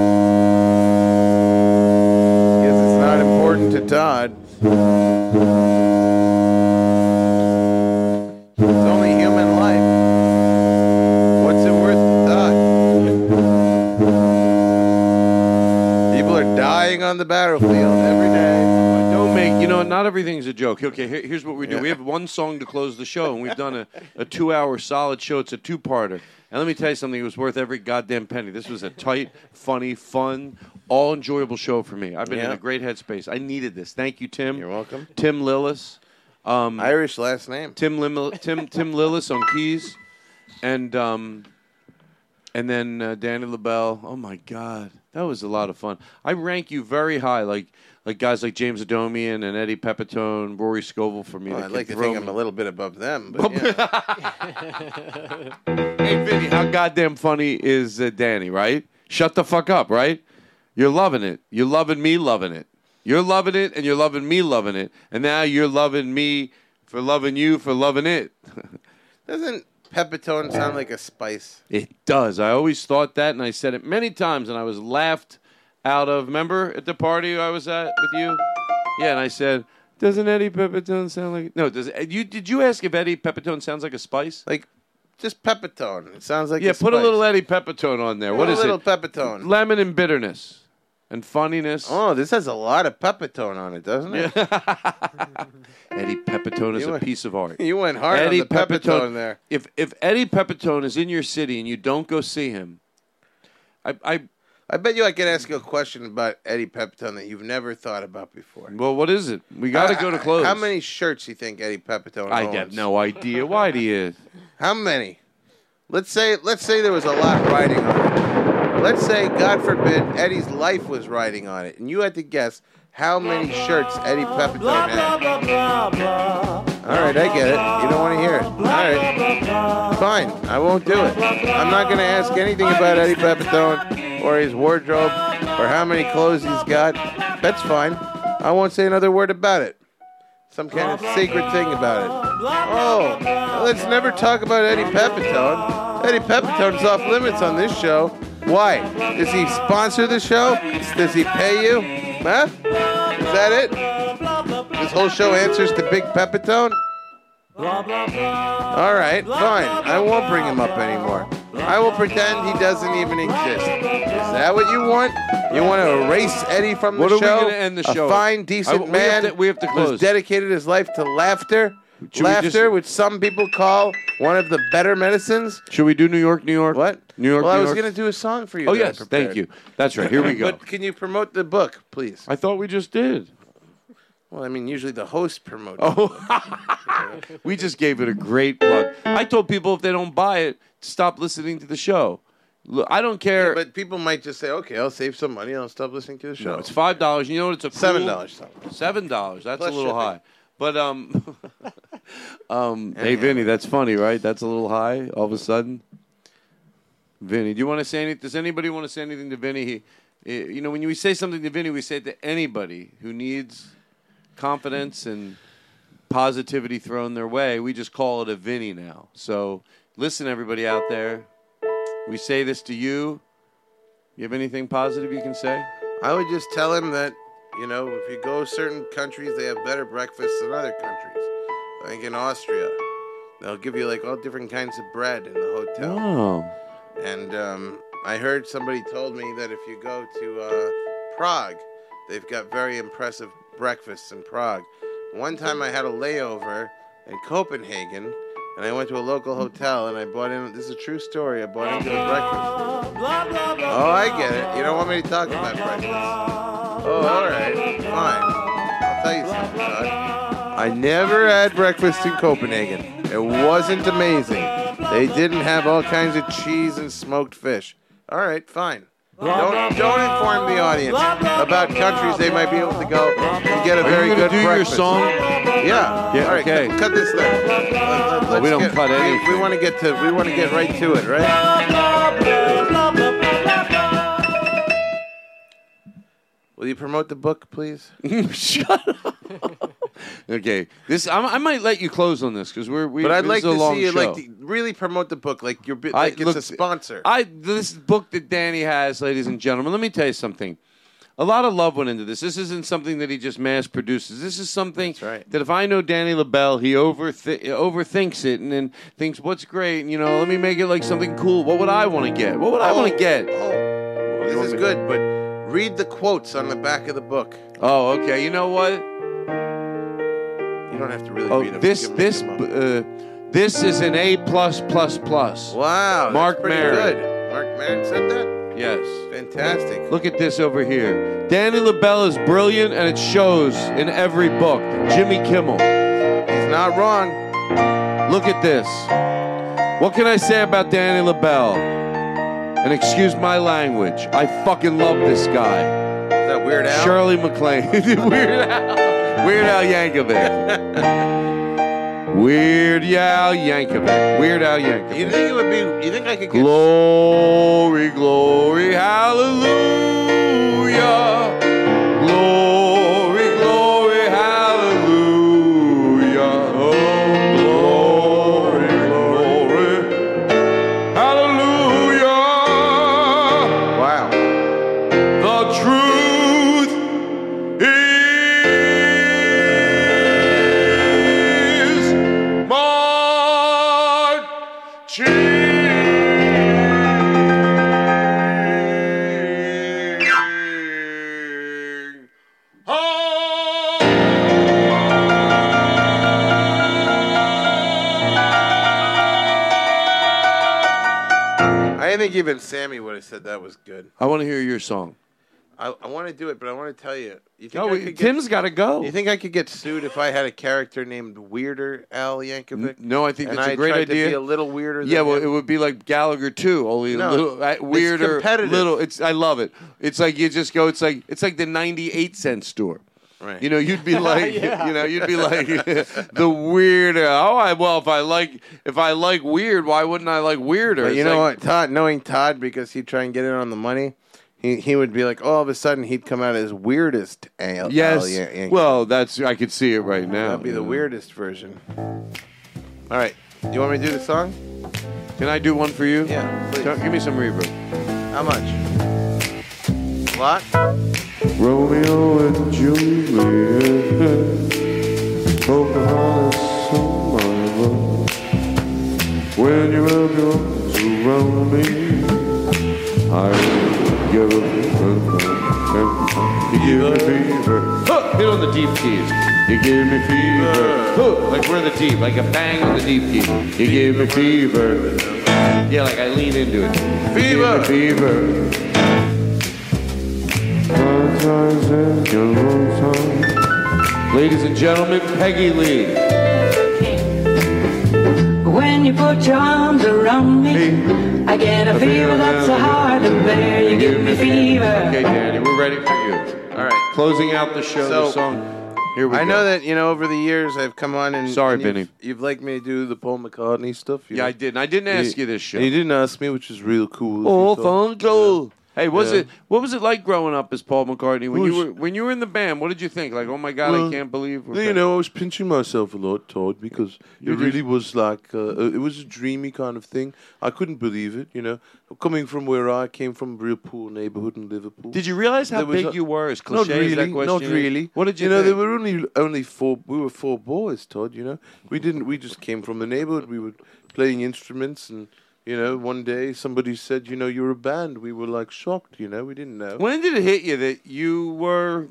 Guess it's not important to Todd. It's only human life. What's it worth to Todd? People are dying on the battlefield every day.
Don't make, you know, not everything's a joke. Okay, here's what we do. We have one song to close the show, and we've done a 2-hour solid show. It's a two-parter. And let me tell you something, it was worth every goddamn penny. This was a tight, funny, fun, all enjoyable show for me. I've been in a great headspace. I needed this. Thank you, Tim.
You're welcome.
Tim Lillis.
Irish last name.
Tim Lillis on keys. And then Danny LaBelle. Oh, my God. That was a lot of fun. I rank you very high, like guys like James Adomian and Eddie Pepitone, Rory Scovel for me.
Well, I'd like to think I'm a little bit above them. But
Hey, Vinny, how goddamn funny is Danny, right? Shut the fuck up, right? You're loving it. You're loving me loving it. You're loving it, and you're loving me loving it. And now you're loving me for loving you for loving it.
Doesn't Pepitone sound like a spice?
It does. I always thought that, and I said it many times, and I was laughed out of. Remember at the party I was at with you? Yeah, and I said, doesn't Eddie Pepitone sound like... No, did you ask if Eddie Pepitone sounds like a spice?
Like, just Pepitone. It sounds like
yeah,
a
put a
spice.
little Eddie Pepitone on there. What is it?
A little Pepitone.
Lemon and bitterness. And funniness.
Oh, this has a lot of Pepitone on it, doesn't it?
Eddie Pepitone is a piece of art.
You went hard
Eddie
on the Pepitone there.
If Eddie Pepitone is in your city and you don't go see him, I
bet you I could ask you a question about Eddie Pepitone that you've never thought about before.
Well, what is it? We got to go to close.
How many shirts do you think Eddie Pepitone owns?
I have no idea. Why do you?
How many? Let's say there was a lot riding on it. Let's say, God forbid, Eddie's life was riding on it, and you had to guess how many shirts Eddie Pepitone had. All right, I get it. You don't want to hear it. All right. Fine. I won't do it. I'm not going to ask anything about Eddie Pepitone or his wardrobe or how many clothes he's got. That's fine. I won't say another word about it. Some kind of secret thing about it. Oh, let's never talk about Eddie Pepitone. Eddie Pepitone's off limits on this show. Why? Does he sponsor the show? Does he pay you? Huh? Is that it? This whole show answers to Big Pepitone? All right, fine. I won't bring him up anymore. I will pretend he doesn't even exist. Is that what you want? You want to erase Eddie from the
What are we
show?
gonna end the show?
A fine, decent man
we have to close.
who's dedicated his life to laughter. Laughter, which some people call one of the better medicines.
Should we do New York, New York?
What?
New York,
Well,
New
I was
York?
going to do a song for you.
Oh,
that I
yes.
prepared.
Thank you. That's right. Here we go.
But can you promote the book, please?
I thought we just did.
Well, I mean, usually the host promotes.
Oh, we just gave it a great plug. I told people if they don't buy it, stop listening to the show. Look, I don't care.
Yeah, but people might just say, okay, I'll save some money and I'll stop listening to the show.
No, it's $5. You know what? It's a
$7.
$7. That's
Plus
a little
shipping.
high. But hey, Vinny, that's funny, right? That's a little high all of a sudden. Vinny, do you want to say anything? Does anybody want to say anything to Vinny? You know, when we say something to Vinny, we say it to anybody who needs confidence and positivity thrown their way. We just call it a Vinny now. So listen, everybody out there. We say this to you. You have anything positive you can say?
I would just tell him that, you know, if you go certain countries, they have better breakfasts than other countries. Like in Austria, they'll give you like all different kinds of bread in the hotel.
Oh.
And I heard somebody told me that if you go to Prague, they've got very impressive breakfasts in Prague. One time I had a layover in Copenhagen, and I went to a local hotel, and I bought in, this is a true story, I bought into a breakfast. Oh, I get it. You don't want me to talk about breakfast. Oh, all right. Fine. I'll tell you something, Todd. I never had breakfast in Copenhagen. It wasn't amazing. They didn't have all kinds of cheese and smoked fish. All right, fine. Don't inform the audience about countries they might be able to go and get a very good breakfast.
Are you going to do your song?
Yeah.
Yeah.
All right.
Okay.
Cut this thing.
We don't cut anything.
We want to get right to it, right? Will you promote the book, please?
Shut up. Okay, I might let you close on this because
But I'd like to see you
show.
really promote the book, like it's a sponsor.
This book that Danny has, ladies and gentlemen. Let me tell you something. A lot of love went into this. This isn't something that he just mass produces. This is something that if I know Danny LaBelle, he overthinks it and then thinks, "What's great?" And, you know, let me make it like something cool. What would I want to get? What would I want to get?
This is good, but read the quotes on the back of the book.
Oh, okay. You know what?
You don't have to really read them.
This is an A+++.
Wow,
Mark
that's pretty
Maron.
good. Mark Maron said that?
Yes.
Fantastic.
Look at this over here. Danny LaBelle is brilliant, and it shows in every book. Jimmy Kimmel.
He's not wrong.
Look at this. What can I say about Danny LaBelle? And excuse my language. I fucking love this guy.
Is that Weird Al?
Shirley MacLaine. Weird Al Yankovic. Weird Al Yankovic. Weird Al Yankovic.
You think it would be? You think I could get?
Glory, glory, hallelujah. Glory, glory, hallelujah. Oh, glory, glory, hallelujah.
Wow.
The truth is
I think even Sammy would have said that was good.
I want to hear your song.
I want to do it, but I want to tell you. You think
No,
I could
Tim's got to go.
You think I could get sued if I had a character named Weirder Al Yankovic?
No, I think
and
that's a
I
great
tried
idea.
To be a little weirder.
Yeah,
than
well,
him?
it would be like Gallagher too, only
No,
a little weirder,
it's competitive.
little. I love it. It's like you just go. It's like the 98-cent store.
Right.
You know, you'd be like,
Yeah.
you know, you'd be like the weirder. Well, if I like weird, why wouldn't I like weirder?
But you
It's
know
like-
what, Todd? Knowing Todd, because he'd try and get in on the money, he would be like, all of a sudden, he'd come out as weirdest Al.
Yes.
Al Yankovic.
Well, I could see it right now.
That'd be the weirdest version. All right. Do you want me to do the song?
Can I do one for you?
Yeah, please.
Give me some reverb.
How much? A lot?
Romeo and Juliet, Pocahontas, oh my love. When you have your around me. I give me fever. Hit on the deep keys. You give me fever. Like we're in the deep, like a bang on the deep key. You give me fever. Yeah, like I lean into it. Fever. Fever. Ladies and gentlemen, Peggy Lee.
When you put your arms around me, I get a fever that's so hard to bear. You give me fever.
Okay, Danny, we're ready for you. All right, closing out the show, the song. Here we go.
I know that, over the years I've come on and...
Sorry,
and
Vinny.
You've liked me to do the Paul McCartney stuff.
Yeah, I did. And I didn't ask you this show.
You didn't ask me, which is real cool.
Oh, thank you. Hey, what was it like growing up as Paul McCartney? When you were in the band, what did you think? Like, oh my God, I can't believe.
I was pinching myself a lot, Todd, because it really was like it was a dreamy kind of thing. I couldn't believe it, coming from where I came from, a real poor neighborhood in Liverpool.
Did you realize how big you were? As cliche
not really,
as that question
not really.
What did you think?
There were only four. We were four boys, Todd. We just came from the neighborhood. We were playing instruments and. One day somebody said, you're a band. We were like shocked, we didn't know.
When did it hit you that you were...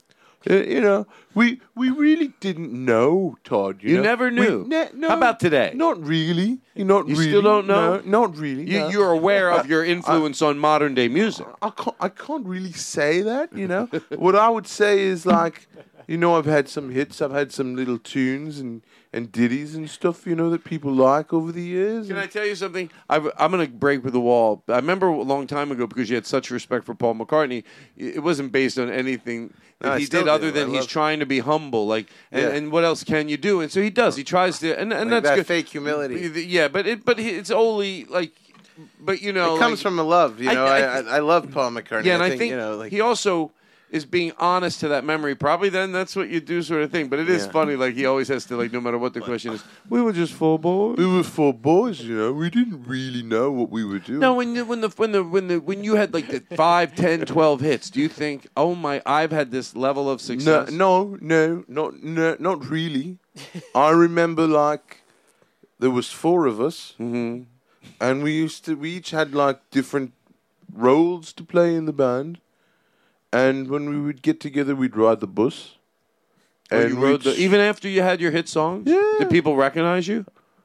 we really didn't know, Todd.
You never knew?
No.
How about today?
Not really. You
still don't know?
No, not really. No.
You're aware of your influence on modern day music.
I can't really say that, What I would say is like, I've had some hits. I've had some little tunes and ditties and stuff, that people like over the years.
Can I tell you something? I'm going to break with the wall. I remember a long time ago, because you had such respect for Paul McCartney, it wasn't based on anything that he did other than he's trying to be humble. And what else can you do? And so he does. He tries to, and that's
that
good.
Fake humility.
Yeah, but it's only like. But
it comes from a love. I love Paul McCartney.
Yeah, and I think he also is being honest to that memory. Probably then that's what you do, sort of thing. But it is funny. Like he always has to, like, no matter what the question is. We were just four boys.
We were four boys. We didn't really know what we were doing.
No, when you had like the 5, 10, 12 hits, do you think, oh my, I've had this level of success?
No, not really. I remember like there was four of us, and we each had like different roles to play in the band. And when we would get together, we'd ride the bus.
And even after you had your hit songs?
Yeah.
Did people recognize you?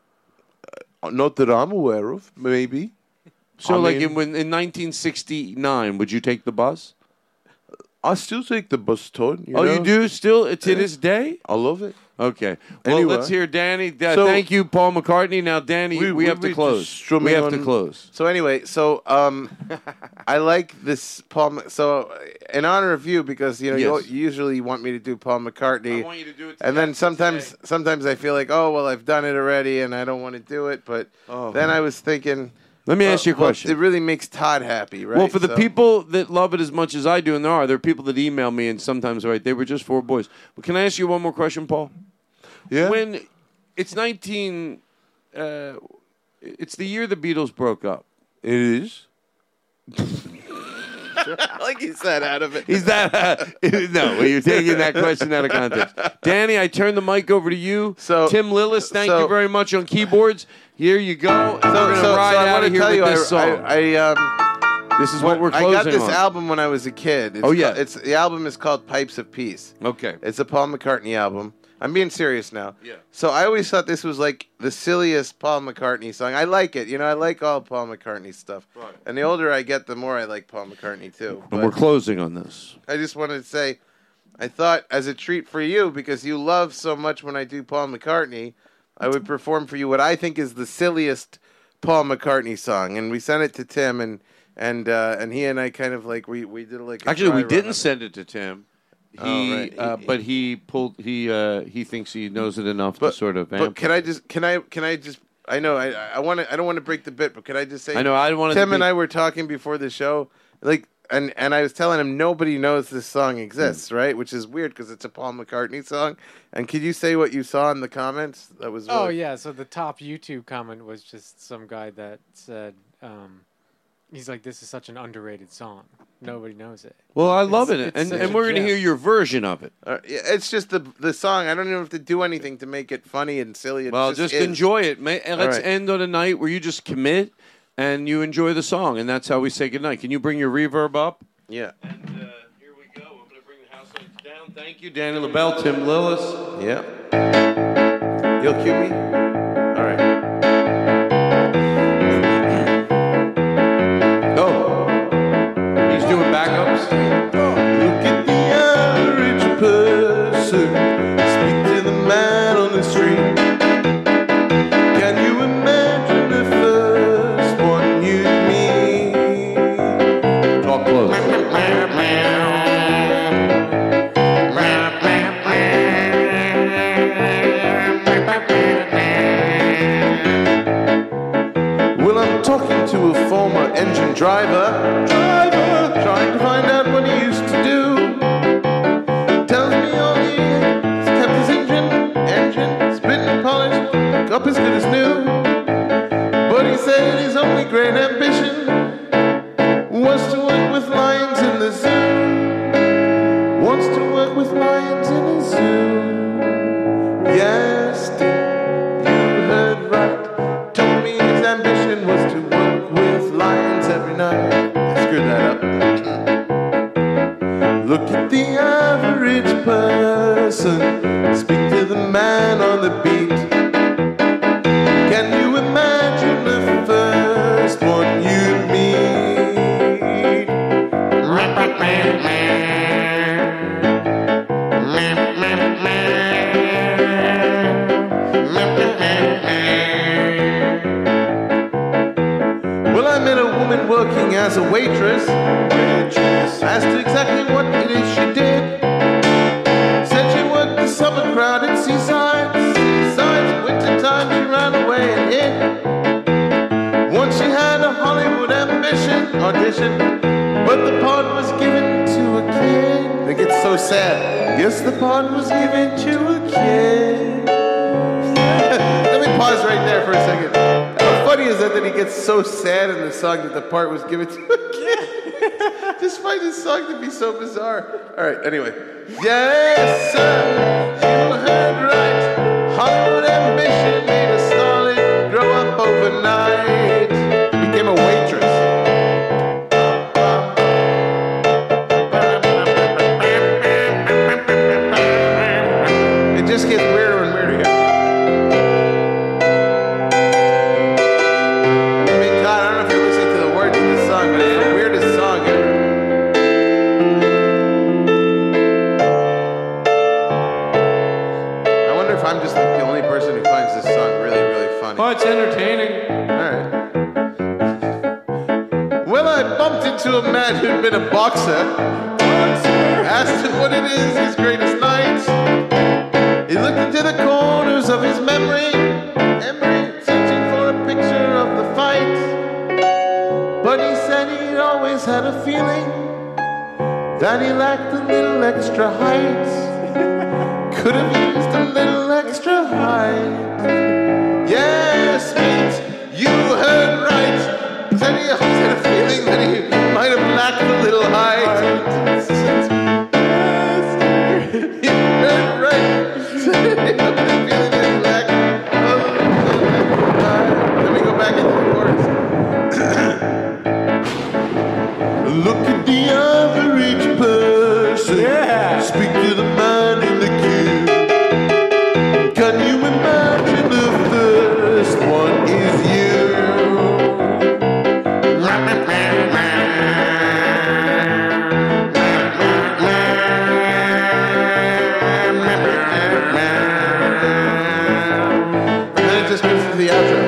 Not that I'm aware of. Maybe.
So, in 1969, would you take the bus?
I still take the bus, Todd.
You do still to this day?
I love it.
Okay. Well, let's hear Danny. Thank you, Paul McCartney. Now, Danny, we have to close. We have to close.
So anyway, I like this Paul. So in honor of you, because you usually want me to do Paul McCartney.
I want you to do it.
And then sometimes I feel like, oh well, I've done it already, and I don't want to do it. But then I was thinking.
Let me ask you a question.
It really makes Todd happy, right?
Well, for the people that love it as much as I do, and there are people that email me and sometimes write, they were just four boys. But can I ask you one more question, Paul?
Yeah.
When it's it's the year the Beatles broke up.
It is. Like he said out of it.
He's that. No, you're taking that question out of context. Danny, I turn the mic over to you.
So,
Tim Lillis, thank you very much on keyboards. Here you go. We're going to ride out of here with this song. This is what we're closing on.
I got this album when I was a kid. The album is called Pipes of Peace.
Okay.
It's a Paul McCartney album. I'm being serious now.
Yeah.
So I always thought this was like the silliest Paul McCartney song. I like it. I like all Paul McCartney stuff.
Right.
And the older I get, the more I like Paul McCartney too.
And we're closing on this.
I just wanted to say, I thought as a treat for you, because you love so much when I do Paul McCartney, I would perform for you what I think is the silliest Paul McCartney song. And we sent it to Tim, and he and I kind of like we did like.
Actually, we didn't send it to Tim.
Right.
But he thinks he knows it enough to sort of.
But can I just? I know I don't want to break the bit, but can I just say?
I know I don't want to.
Tim and I were talking before the show, and I was telling him nobody knows this song exists, right? Which is weird because it's a Paul McCartney song. And could you say what you saw in the comments? That was.
Oh yeah, so the top YouTube comment was just some guy that said. He's like, this is such an underrated song. Nobody knows it.
Well, I love it. And we're going to hear your version of it.
It's just the song. I don't even have to do anything to make it funny and silly.
Just enjoy it. Let's end on a night where you just commit and you enjoy the song, and that's how we say goodnight. Can you bring your reverb up?
Yeah.
And here we go. I'm going to bring the house lights down. Thank you, Danny LaBelle, Tim Lillis.
Yeah. You'll cue me? All right.
Oh. He's doing backups.
Look at the average person. Speak to the man on the street. Can you imagine the first one you'd meet?
Talk close. Well, I'm talking to a former engine driver, trying to find out what he used to do. Tells me all he kept his engine spit and polished, up as good as new. But he said his only great ambition was to work with lions in the zoo. Wants to work with lions in a zoo. Yes, dear, you heard right. Told me his ambition was to work with lions every night. I screwed that up. Look at the average person. Speak to the man on the beat. Can you imagine the first one you'd meet? Well, I met a woman working as a waitress. Asked her exactly what it is she did. Said she worked the summer crowded seaside. Wintertime she ran away and hid. Once she had a Hollywood audition, but the part was given to a kid. It gets so sad. Yes, the part was given to a kid. Let me pause right there for a second. How funny is that he gets so sad in the song that the part was given to a kid? Just find this song to be so bizarre. All right, anyway. Yes, sir, you heard right. Hollywood ambition made a starlet grow up overnight. Became a waitress. It just gets weirder and weirder here. I mean, Todd, I don't know if you're listening to the words of this song, but it's the weirdest song ever. I wonder if I'm just the only person who finds this song really, really funny.
Oh, it's entertaining.
All right. Well, I bumped into a man who'd been a boxer. Asked him what it is, his greatest night. He looked into the corners of his memory, searching for a picture of the fight. But he said he'd always had a feeling that he lacked a little extra height. Could have used a little extra height. Yes, mate, you heard right. Said he always had a feeling that he might have lacked a little height. You heard right. Said he had a feeling that he lacked a little height. Let me go back into the chorus. Look at the average person. Yeah. Speak to the man in the queue. Can you imagine the first one is you? And then it just goes to the outro.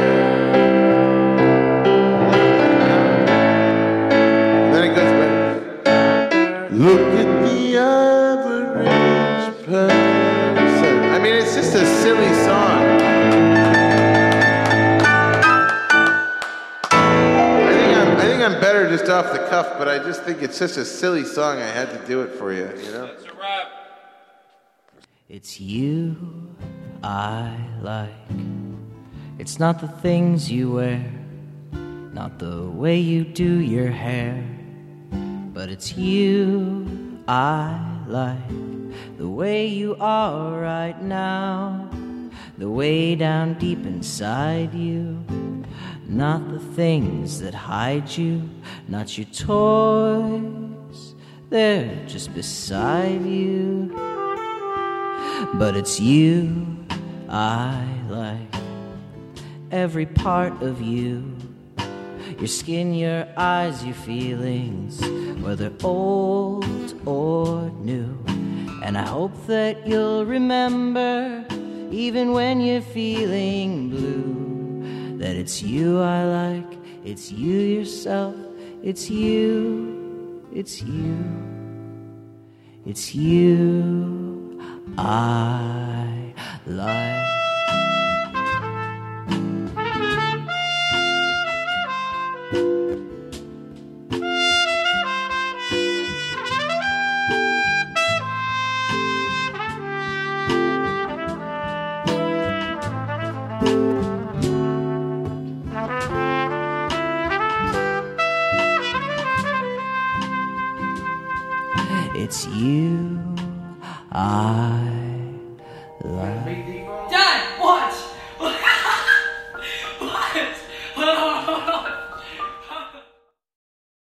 And then it goes back. Look at the average person. I mean, it's just a silly song. I think I'm better just off the cuff, but I just think it's just a silly song. I had to do it for you, you know?
That's a wrap.
It's you I like. It's not the things you wear, not the way you do your hair, but it's you I like. The way you are right now, the way down deep inside you. not the things that hide you, not your toys, they're just beside you. But it's you I like, every part of you, your skin, your eyes, your feelings, whether old or new. And I hope that you'll remember, even when you're feeling blue, that it's you I like, it's you yourself, it's you, it's you, it's you I like. It's you I like.
Dad, watch! What?